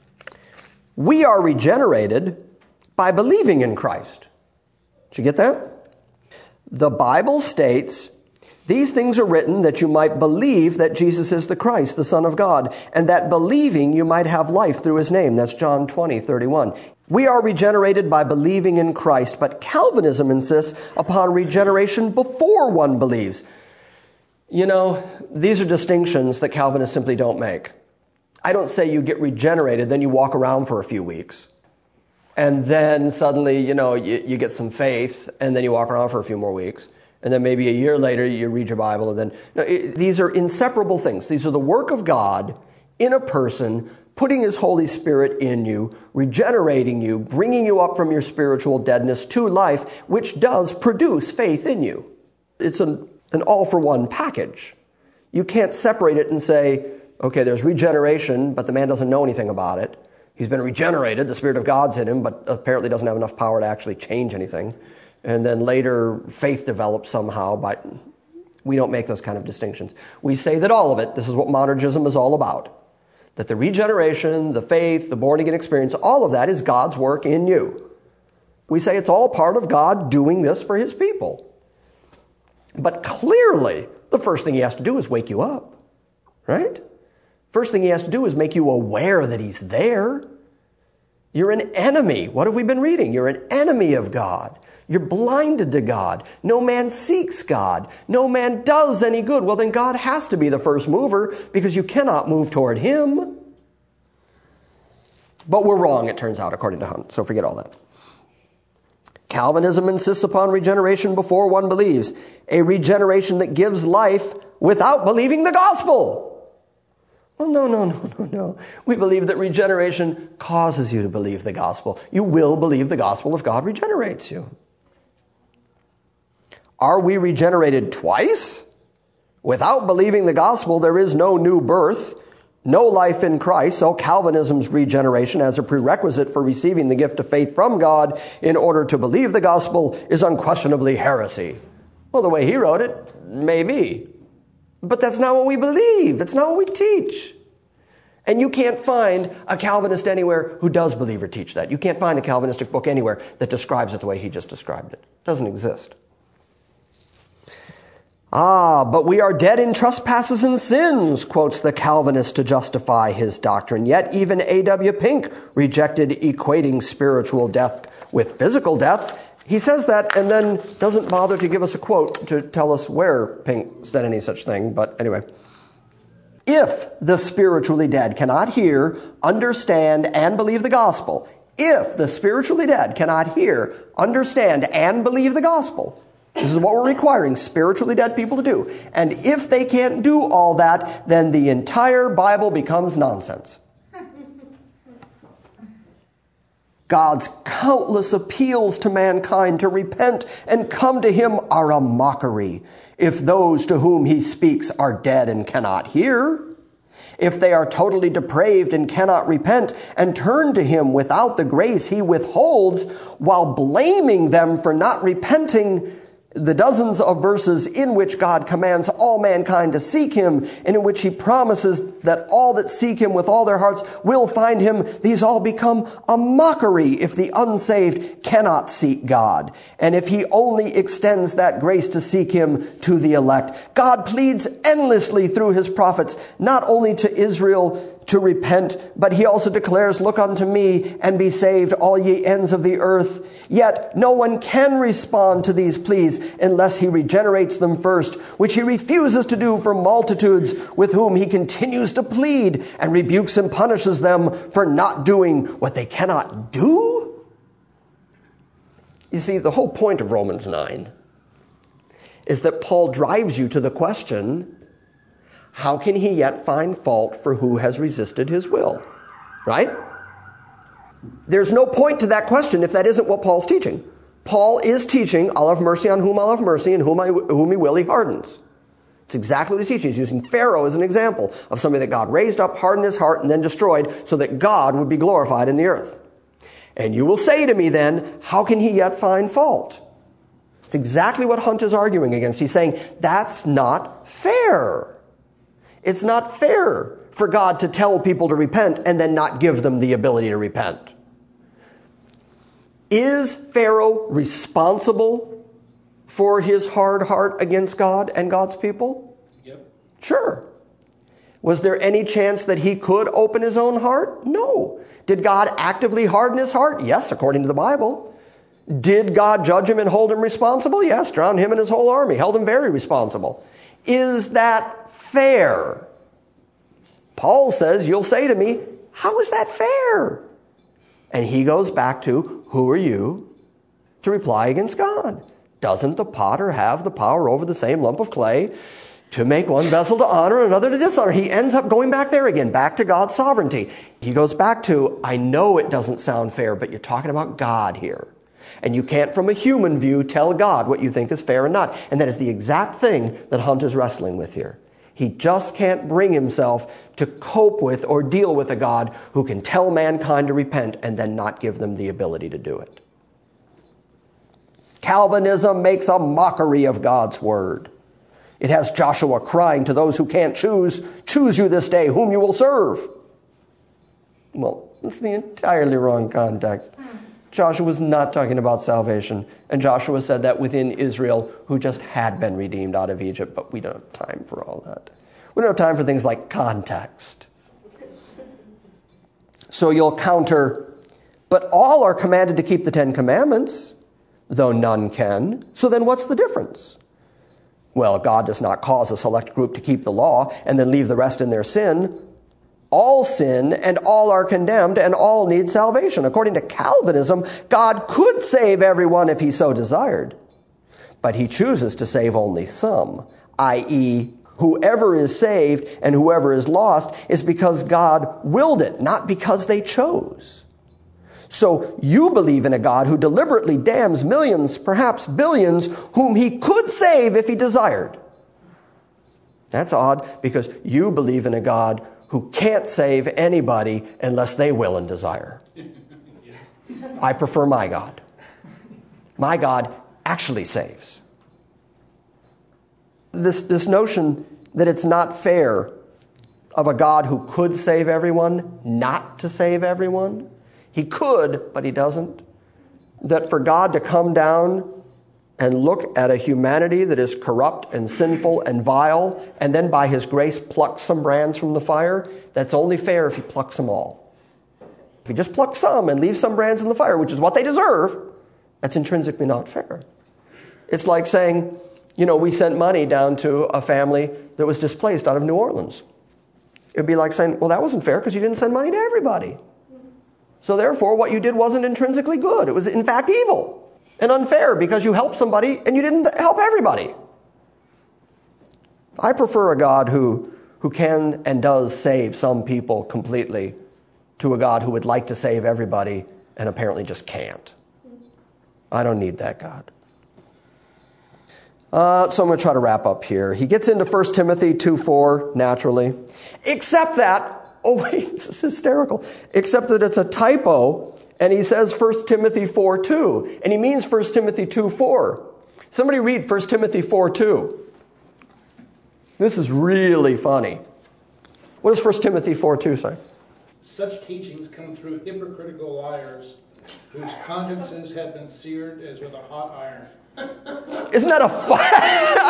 We are regenerated by believing in Christ. Did you get that? The Bible states, these things are written that you might believe that Jesus is the Christ, the Son of God, and that believing you might have life through his name. That's John 20:31. We are regenerated by believing in Christ, but Calvinism insists upon regeneration before one believes. You know, these are distinctions that Calvinists simply don't make. I don't say you get regenerated, then you walk around for a few weeks. And then suddenly, you get some faith, and then you walk around for a few more weeks. And then maybe a year later, you read your Bible, and then... these are inseparable things. These are the work of God in a person, putting his Holy Spirit in you, regenerating you, bringing you up from your spiritual deadness to life, which does produce faith in you. It's an all-for-one package. You can't separate it and say, okay, there's regeneration, but the man doesn't know anything about it. He's been regenerated, the Spirit of God's in him, but apparently doesn't have enough power to actually change anything. And then later, faith develops somehow, but we don't make those kind of distinctions. We say that all of it, this is what monergism is all about, that the regeneration, the faith, the born-again experience, all of that is God's work in you. We say it's all part of God doing this for his people. But clearly, the first thing he has to do is wake you up, right? First thing he has to do is make you aware that he's there. You're an enemy. What have we been reading? You're an enemy of God. You're blinded to God. No man seeks God. No man does any good. Well, then God has to be the first mover because you cannot move toward him. But we're wrong, it turns out, according to Hunt. So forget all that. Calvinism insists upon regeneration before one believes. A regeneration that gives life without believing the gospel. Well, no. We believe that regeneration causes you to believe the gospel. You will believe the gospel if God regenerates you. Are we regenerated twice? Without believing the gospel, there is no new birth, no life in Christ. So Calvinism's regeneration as a prerequisite for receiving the gift of faith from God in order to believe the gospel is unquestionably heresy. Well, the way he wrote it, maybe. But that's not what we believe. It's not what we teach. And you can't find a Calvinist anywhere who does believe or teach that. You can't find a Calvinistic book anywhere that describes it the way he just described it. It doesn't exist. But we are dead in trespasses and sins, quotes the Calvinist to justify his doctrine. Yet even A.W. Pink rejected equating spiritual death with physical death. He says that and then doesn't bother to give us a quote to tell us where Pink said any such thing. But anyway, if the spiritually dead cannot hear, understand, and believe the gospel, if the spiritually dead cannot hear, understand, and believe the gospel, this is what we're requiring spiritually dead people to do. And if they can't do all that, then the entire Bible becomes nonsense. God's countless appeals to mankind to repent and come to him are a mockery if those to whom he speaks are dead and cannot hear. If they are totally depraved and cannot repent and turn to him without the grace he withholds while blaming them for not repenting, the dozens of verses in which God commands all mankind to seek him and in which he promises that all that seek him with all their hearts will find him, these all become a mockery if the unsaved cannot seek God. And if he only extends that grace to seek him to the elect. God pleads endlessly through his prophets, not only to Israel to repent, but he also declares, look unto me and be saved, all ye ends of the earth. Yet no one can respond to these pleas unless he regenerates them first, which he refuses to do for multitudes with whom he continues to plead and rebukes and punishes them for not doing what they cannot do. You see, the whole point of Romans 9 is that Paul drives you to the question, how can he yet find fault for who has resisted his will? Right? There's no point to that question if that isn't what Paul's teaching. Paul is teaching, I'll have mercy on whom I'll have mercy, and whom he will, he hardens. It's exactly what he's teaching. He's using Pharaoh as an example of somebody that God raised up, hardened his heart, and then destroyed so that God would be glorified in the earth. And you will say to me then, how can he yet find fault? It's exactly what Hunt is arguing against. He's saying, that's not fair. It's not fair for God to tell people to repent and then not give them the ability to repent. Is Pharaoh responsible for his hard heart against God and God's people? Yep. Sure. Was there any chance that he could open his own heart? No. Did God actively harden his heart? Yes, according to the Bible. Did God judge him and hold him responsible? Yes, drowned him and his whole army, held him very responsible. Is that fair? Paul says, you'll say to me, how is that fair? And he goes back to, who are you to reply against God? Doesn't the potter have the power over the same lump of clay to make one vessel to honor and another to dishonor? He ends up going back there again, back to God's sovereignty. He goes back to, I know it doesn't sound fair, but you're talking about God here. And you can't, from a human view, tell God what you think is fair and not. And that is the exact thing that Hunt is wrestling with here. He just can't bring himself to cope with or deal with a God who can tell mankind to repent and then not give them the ability to do it. Calvinism makes a mockery of God's word. It has Joshua crying to those who can't choose you this day whom you will serve. Well, that's the entirely wrong context. Joshua was not talking about salvation. And Joshua said that within Israel, who just had been redeemed out of Egypt. But we don't have time for all that. We don't have time for things like context. So you'll counter, but all are commanded to keep the 10 Commandments, though none can. So then what's the difference? Well, God does not cause a select group to keep the law and then leave the rest in their sin. All sin and all are condemned and all need salvation. According to Calvinism, God could save everyone if he so desired, but he chooses to save only some, i.e., whoever is saved and whoever is lost is because God willed it, not because they chose. So you believe in a God who deliberately damns millions, perhaps billions, whom he could save if he desired. That's odd because you believe in a God who can't save anybody unless they will and desire. I prefer my God. My God actually saves. This notion that it's not fair of a God who could save everyone not to save everyone. He could, but he doesn't. That for God to come down and look at a humanity that is corrupt and sinful and vile, and then by his grace pluck some brands from the fire, that's only fair if he plucks them all. If he just plucks some and leaves some brands in the fire, which is what they deserve, that's intrinsically not fair. It's like saying, we sent money down to a family that was displaced out of New Orleans. It would be like saying, well, that wasn't fair because you didn't send money to everybody. So therefore, what you did wasn't intrinsically good. It was, in fact, evil and unfair because you helped somebody and you didn't help everybody. I prefer a God who can and does save some people completely to a God who would like to save everybody and apparently just can't. I don't need that God. So I'm going to try to wrap up here. He gets into 1 Timothy 2:4 naturally. Except that, oh wait, this is hysterical. Except that it's a typo, and he says 1 Timothy 4:2, and he means 1 Timothy 2:4. Somebody read 1 Timothy 4:2. This is really funny. What does 1 Timothy 4:2 say? Such teachings come through hypocritical liars, whose consciences have been seared as with a hot iron. Isn't that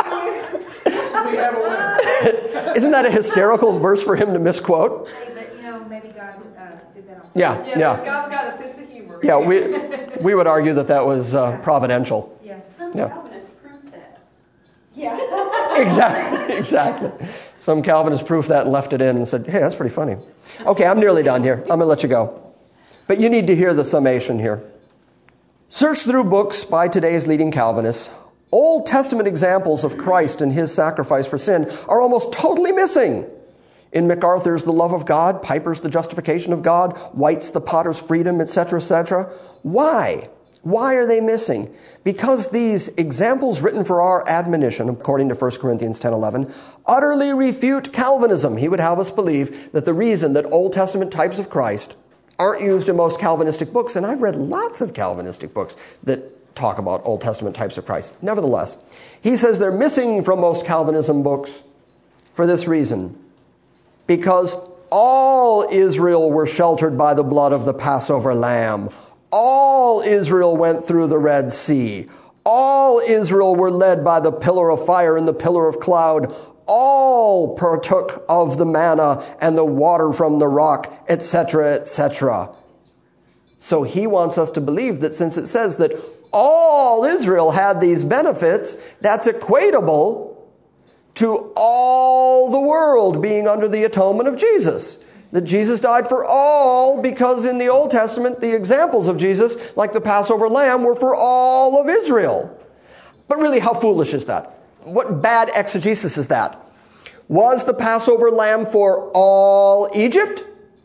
We have a winner. Isn't that a hysterical verse for him to misquote? Hey, but maybe God did that on purpose. Yeah. God's got a sense of humor. Yeah, we would argue that was providential. Yeah. Some Yeah. Calvinists prove that. Yeah. Exactly. Some Calvinists proved that and left it in and said, hey, that's pretty funny. Okay, I'm nearly done here. I'm going to let you go. But you need to hear the summation here. Search through books by today's leading Calvinists. Old Testament examples of Christ and his sacrifice for sin are almost totally missing. In MacArthur's The Love of God, Piper's The Justification of God, White's The Potter's Freedom, etc., etc. Why? Why are they missing? Because these examples written for our admonition, according to 1 Corinthians 10:11, utterly refute Calvinism. He would have us believe that the reason that Old Testament types of Christ aren't used in most Calvinistic books, and I've read lots of Calvinistic books that talk about Old Testament types of Christ. Nevertheless, he says they're missing from most Calvinism books for this reason. Because all Israel were sheltered by the blood of the Passover lamb. All Israel went through the Red Sea. All Israel were led by the pillar of fire and the pillar of cloud. All partook of the manna and the water from the rock, etc., etc. So he wants us to believe that since it says that all Israel had these benefits, that's equatable to all the world being under the atonement of Jesus. That Jesus died for all, because in the Old Testament, the examples of Jesus, like the Passover lamb, were for all of Israel. But really, how foolish is that? What bad exegesis is that? Was the Passover lamb for all Egypt?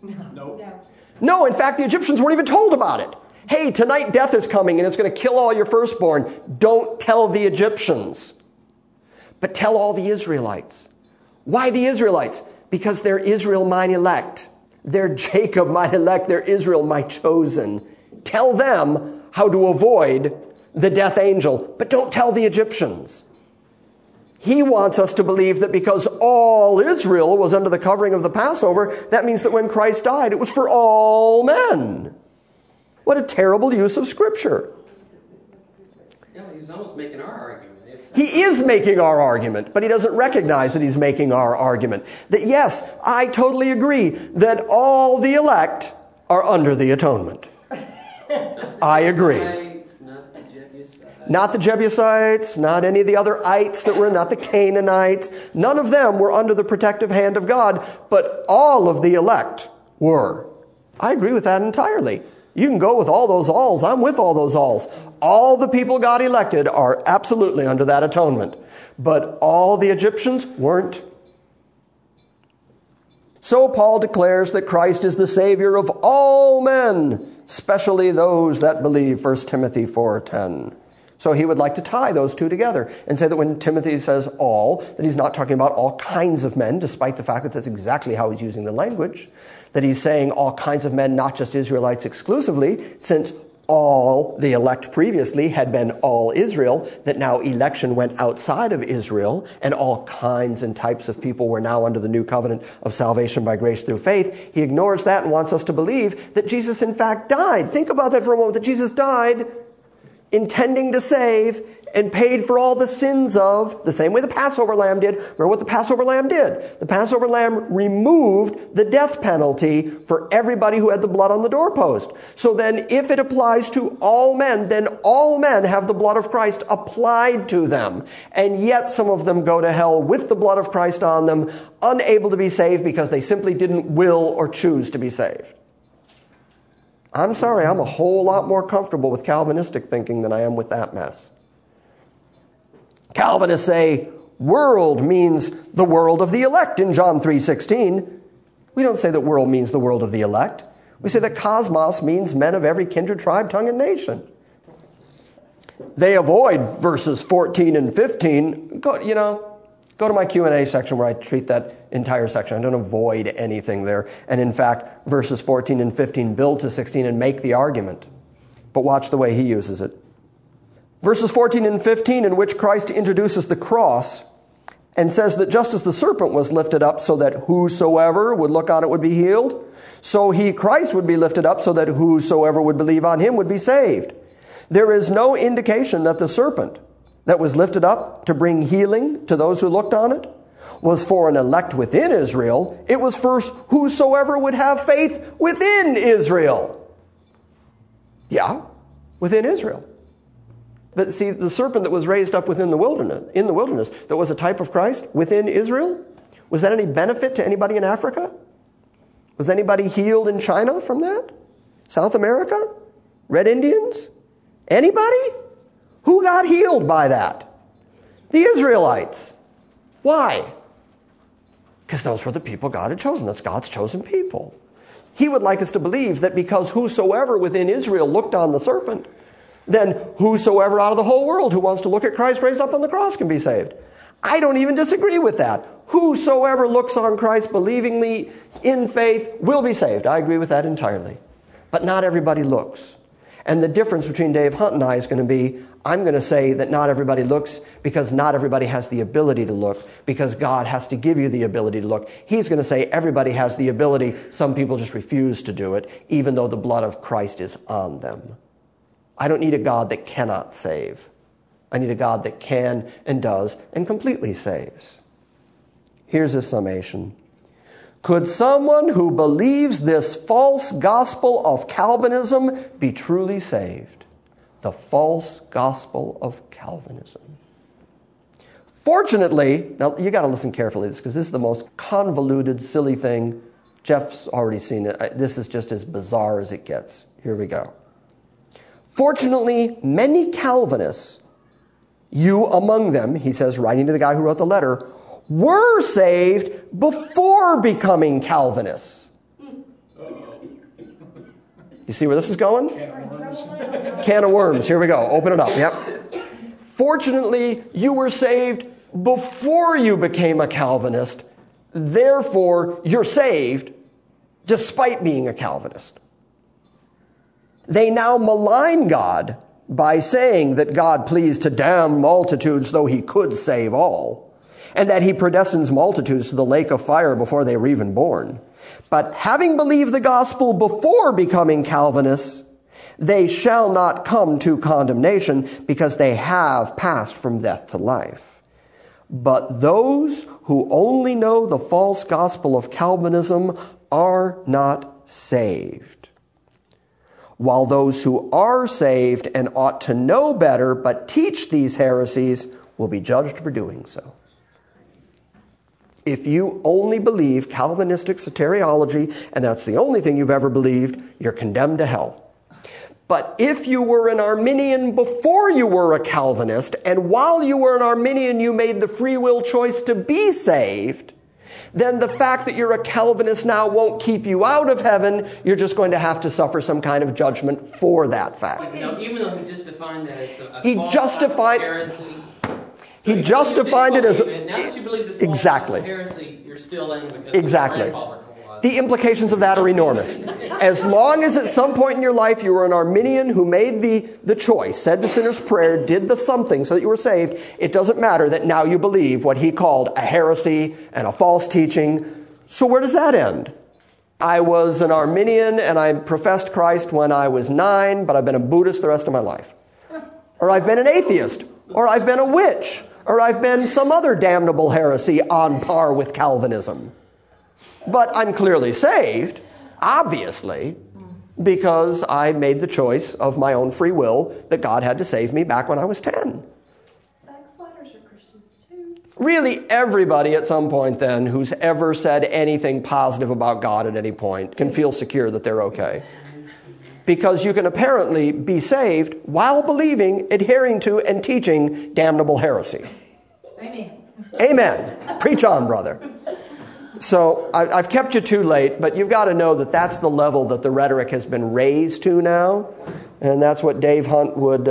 No, in fact, the Egyptians weren't even told about it. Hey, tonight death is coming and it's going to kill all your firstborn. Don't tell the Egyptians, but tell all the Israelites. Why the Israelites? Because they're Israel, mine elect. They're Jacob, mine elect. They're Israel, my chosen. Tell them how to avoid the death angel, but don't tell the Egyptians. He wants us to believe that because all Israel was under the covering of the Passover, that means that when Christ died, it was for all men. What a terrible use of Scripture. Yeah, he's almost making our argument. He is making our argument, but he doesn't recognize that he's making our argument. That yes, I totally agree that all the elect are under the atonement. I agree. Not the Jebusites, not any of the other ites that were, not the Canaanites. None of them were under the protective hand of God, but all of the elect were. I agree with that entirely. You can go with all those alls. I'm with all those alls. All the people God elected are absolutely under that atonement. But all the Egyptians weren't. So Paul declares that Christ is the Savior of all men, especially those that believe, 1 Timothy 4:10. So he would like to tie those two together and say that when Timothy says all, that he's not talking about all kinds of men, despite the fact that that's exactly how he's using the language. That he's saying all kinds of men, not just Israelites exclusively, since all the elect previously had been all Israel, that now election went outside of Israel, and all kinds and types of people were now under the new covenant of salvation by grace through faith. He ignores that and wants us to believe that Jesus in fact died. Think about that for a moment, that Jesus died intending to save and paid for all the sins of, the same way the Passover lamb did. Remember what the Passover lamb did? The Passover lamb removed the death penalty for everybody who had the blood on the doorpost. So then if it applies to all men, then all men have the blood of Christ applied to them. And yet some of them go to hell with the blood of Christ on them, unable to be saved because they simply didn't will or choose to be saved. I'm sorry, I'm a whole lot more comfortable with Calvinistic thinking than I am with that mess. Calvinists say world means the world of the elect in John 3:16. We don't say that world means the world of the elect. We say that cosmos means men of every kindred, tribe, tongue, and nation. They avoid verses 14 and 15. Go to my Q&A section where I treat that entire section. I don't avoid anything there. And in fact, verses 14 and 15 build to 16 and make the argument. But watch the way he uses it. Verses 14 and 15, in which Christ introduces the cross and says that just as the serpent was lifted up so that whosoever would look on it would be healed, so he, Christ, would be lifted up so that whosoever would believe on him would be saved. There is no indication that the serpent that was lifted up to bring healing to those who looked on it was for an elect within Israel. It was for whosoever would have faith within Israel. Yeah, within Israel. But see, the serpent that was raised up in the wilderness, that was a type of Christ within Israel, was that any benefit to anybody in Africa? Was anybody healed in China from that? South America? Red Indians? Anybody? Who got healed by that? The Israelites. Why? Because those were the people God had chosen. That's God's chosen people. He would like us to believe that because whosoever within Israel looked on the serpent, then whosoever out of the whole world who wants to look at Christ raised up on the cross can be saved. I don't even disagree with that. Whosoever looks on Christ believingly in faith will be saved. I agree with that entirely. But not everybody looks. And the difference between Dave Hunt and I is going to be, I'm going to say that not everybody looks because not everybody has the ability to look, because God has to give you the ability to look. He's going to say everybody has the ability. Some people just refuse to do it, even though the blood of Christ is on them. I don't need a God that cannot save. I need a God that can and does and completely saves. Here's a summation. Could someone who believes this false gospel of Calvinism be truly saved? The false gospel of Calvinism. Fortunately, now you got to listen carefully to this because this is the most convoluted, silly thing. Jeff's already seen it. This is just as bizarre as it gets. Here we go. Fortunately, many Calvinists, you among them, he says, writing to the guy who wrote the letter, were saved before becoming Calvinists. You see where this is going? Can of worms. Here we go. Open it up. Yep. Fortunately, you were saved before you became a Calvinist. Therefore, you're saved despite being a Calvinist. They now malign God by saying that God pleased to damn multitudes, though he could save all, and that he predestines multitudes to the lake of fire before they were even born. But having believed the gospel before becoming Calvinists, they shall not come to condemnation because they have passed from death to life. But those who only know the false gospel of Calvinism are not saved. While those who are saved and ought to know better but teach these heresies will be judged for doing so. If you only believe Calvinistic soteriology, and that's the only thing you've ever believed, you're condemned to hell. But if you were an Arminian before you were a Calvinist, and while you were an Arminian you made the free will choice to be saved, then the fact that you're a Calvinist now won't keep you out of heaven. You're just going to have to suffer some kind of judgment for that fact. You know, even though he just defined that as a He false justified- heresy. He justified it as now that you believe this exactly. heresy, you're still in because Exactly. The implications of that are enormous. As long as at some point in your life you were an Arminian who made the choice, said the sinner's prayer, did the something so that you were saved, it doesn't matter that now you believe what he called a heresy and a false teaching. So where does that end? I was an Arminian and I professed Christ when I was 9, but I've been a Buddhist the rest of my life. Or I've been an atheist. Or I've been a witch. Or I've been some other damnable heresy on par with Calvinism. But I'm clearly saved, obviously, because I made the choice of my own free will that God had to save me back when I was 10. Backsliders are Christians too. Really, everybody at some point then who's ever said anything positive about God at any point can feel secure that they're okay. Because you can apparently be saved while believing, adhering to, and teaching damnable heresy. Amen. Amen. Preach on, brother. So I've kept you too late, but you've got to know that that's the level that the rhetoric has been raised to now. And that's what Dave Hunt would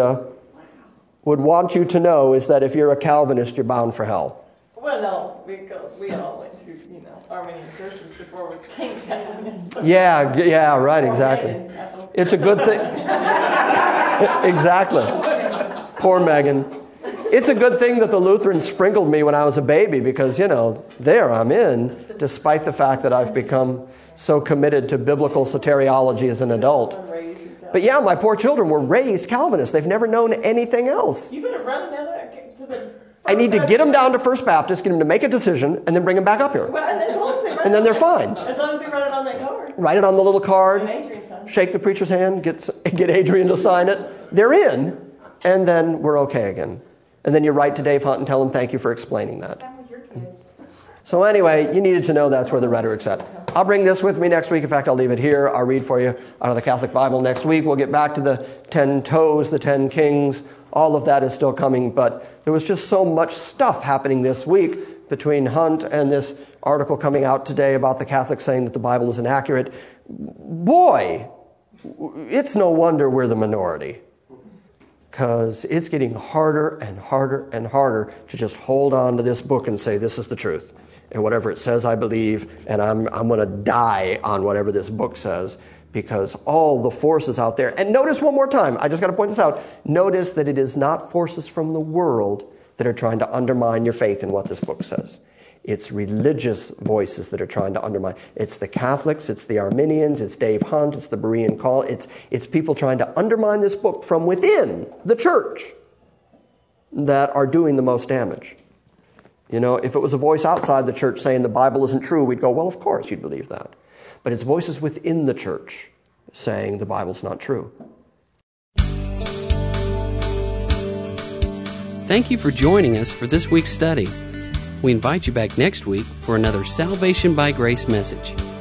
want you to know, is that if you're a Calvinist, you're bound for hell. Well, no, because we all went through, Armenian churches before we became Calvinists. Yeah, right, exactly. It's a good thing. Exactly. Poor Megan. It's a good thing that the Lutherans sprinkled me when I was a baby because, there I'm in, despite the fact that I've become so committed to biblical soteriology as an adult. But yeah, my poor children were raised Calvinists. They've never known anything else. You better run down there to the I need to get them down to First Baptist, get them to make a decision, and then bring them back up here. Well, and as long as they write And then it they're on- fine. As long as they write it on that card. Write it on the little card, And Adrian signed it. shake the preacher's hand, get Adrian to sign it. They're in, and then we're okay again. And then you write to Dave Hunt and tell him thank you for explaining that. Same with your kids. So anyway, you needed to know that's where the rhetoric's at. I'll bring this with me next week. In fact, I'll leave it here. I'll read for you out of the Catholic Bible next week. We'll get back to the 10 toes, the 10 kings. All of that is still coming, but there was just so much stuff happening this week between Hunt and this article coming out today about the Catholics saying that the Bible is inaccurate. Boy, it's no wonder we're the minority, because it's getting harder and harder and harder to just hold on to this book and say this is the truth. And whatever it says, I believe, and I'm going to die on whatever this book says, because all the forces out there. And notice one more time, I just got to point this out. Notice that it is not forces from the world that are trying to undermine your faith in what this book says. It's religious voices that are trying to undermine. It's the Catholics, it's the Arminians, it's Dave Hunt, it's the Berean Call. It's people trying to undermine this book from within the church that are doing the most damage. You know, if it was a voice outside the church saying the Bible isn't true, we'd go, well, of course you'd believe that. But it's voices within the church saying the Bible's not true. Thank you for joining us for this week's study. We invite you back next week for another Salvation by Grace message.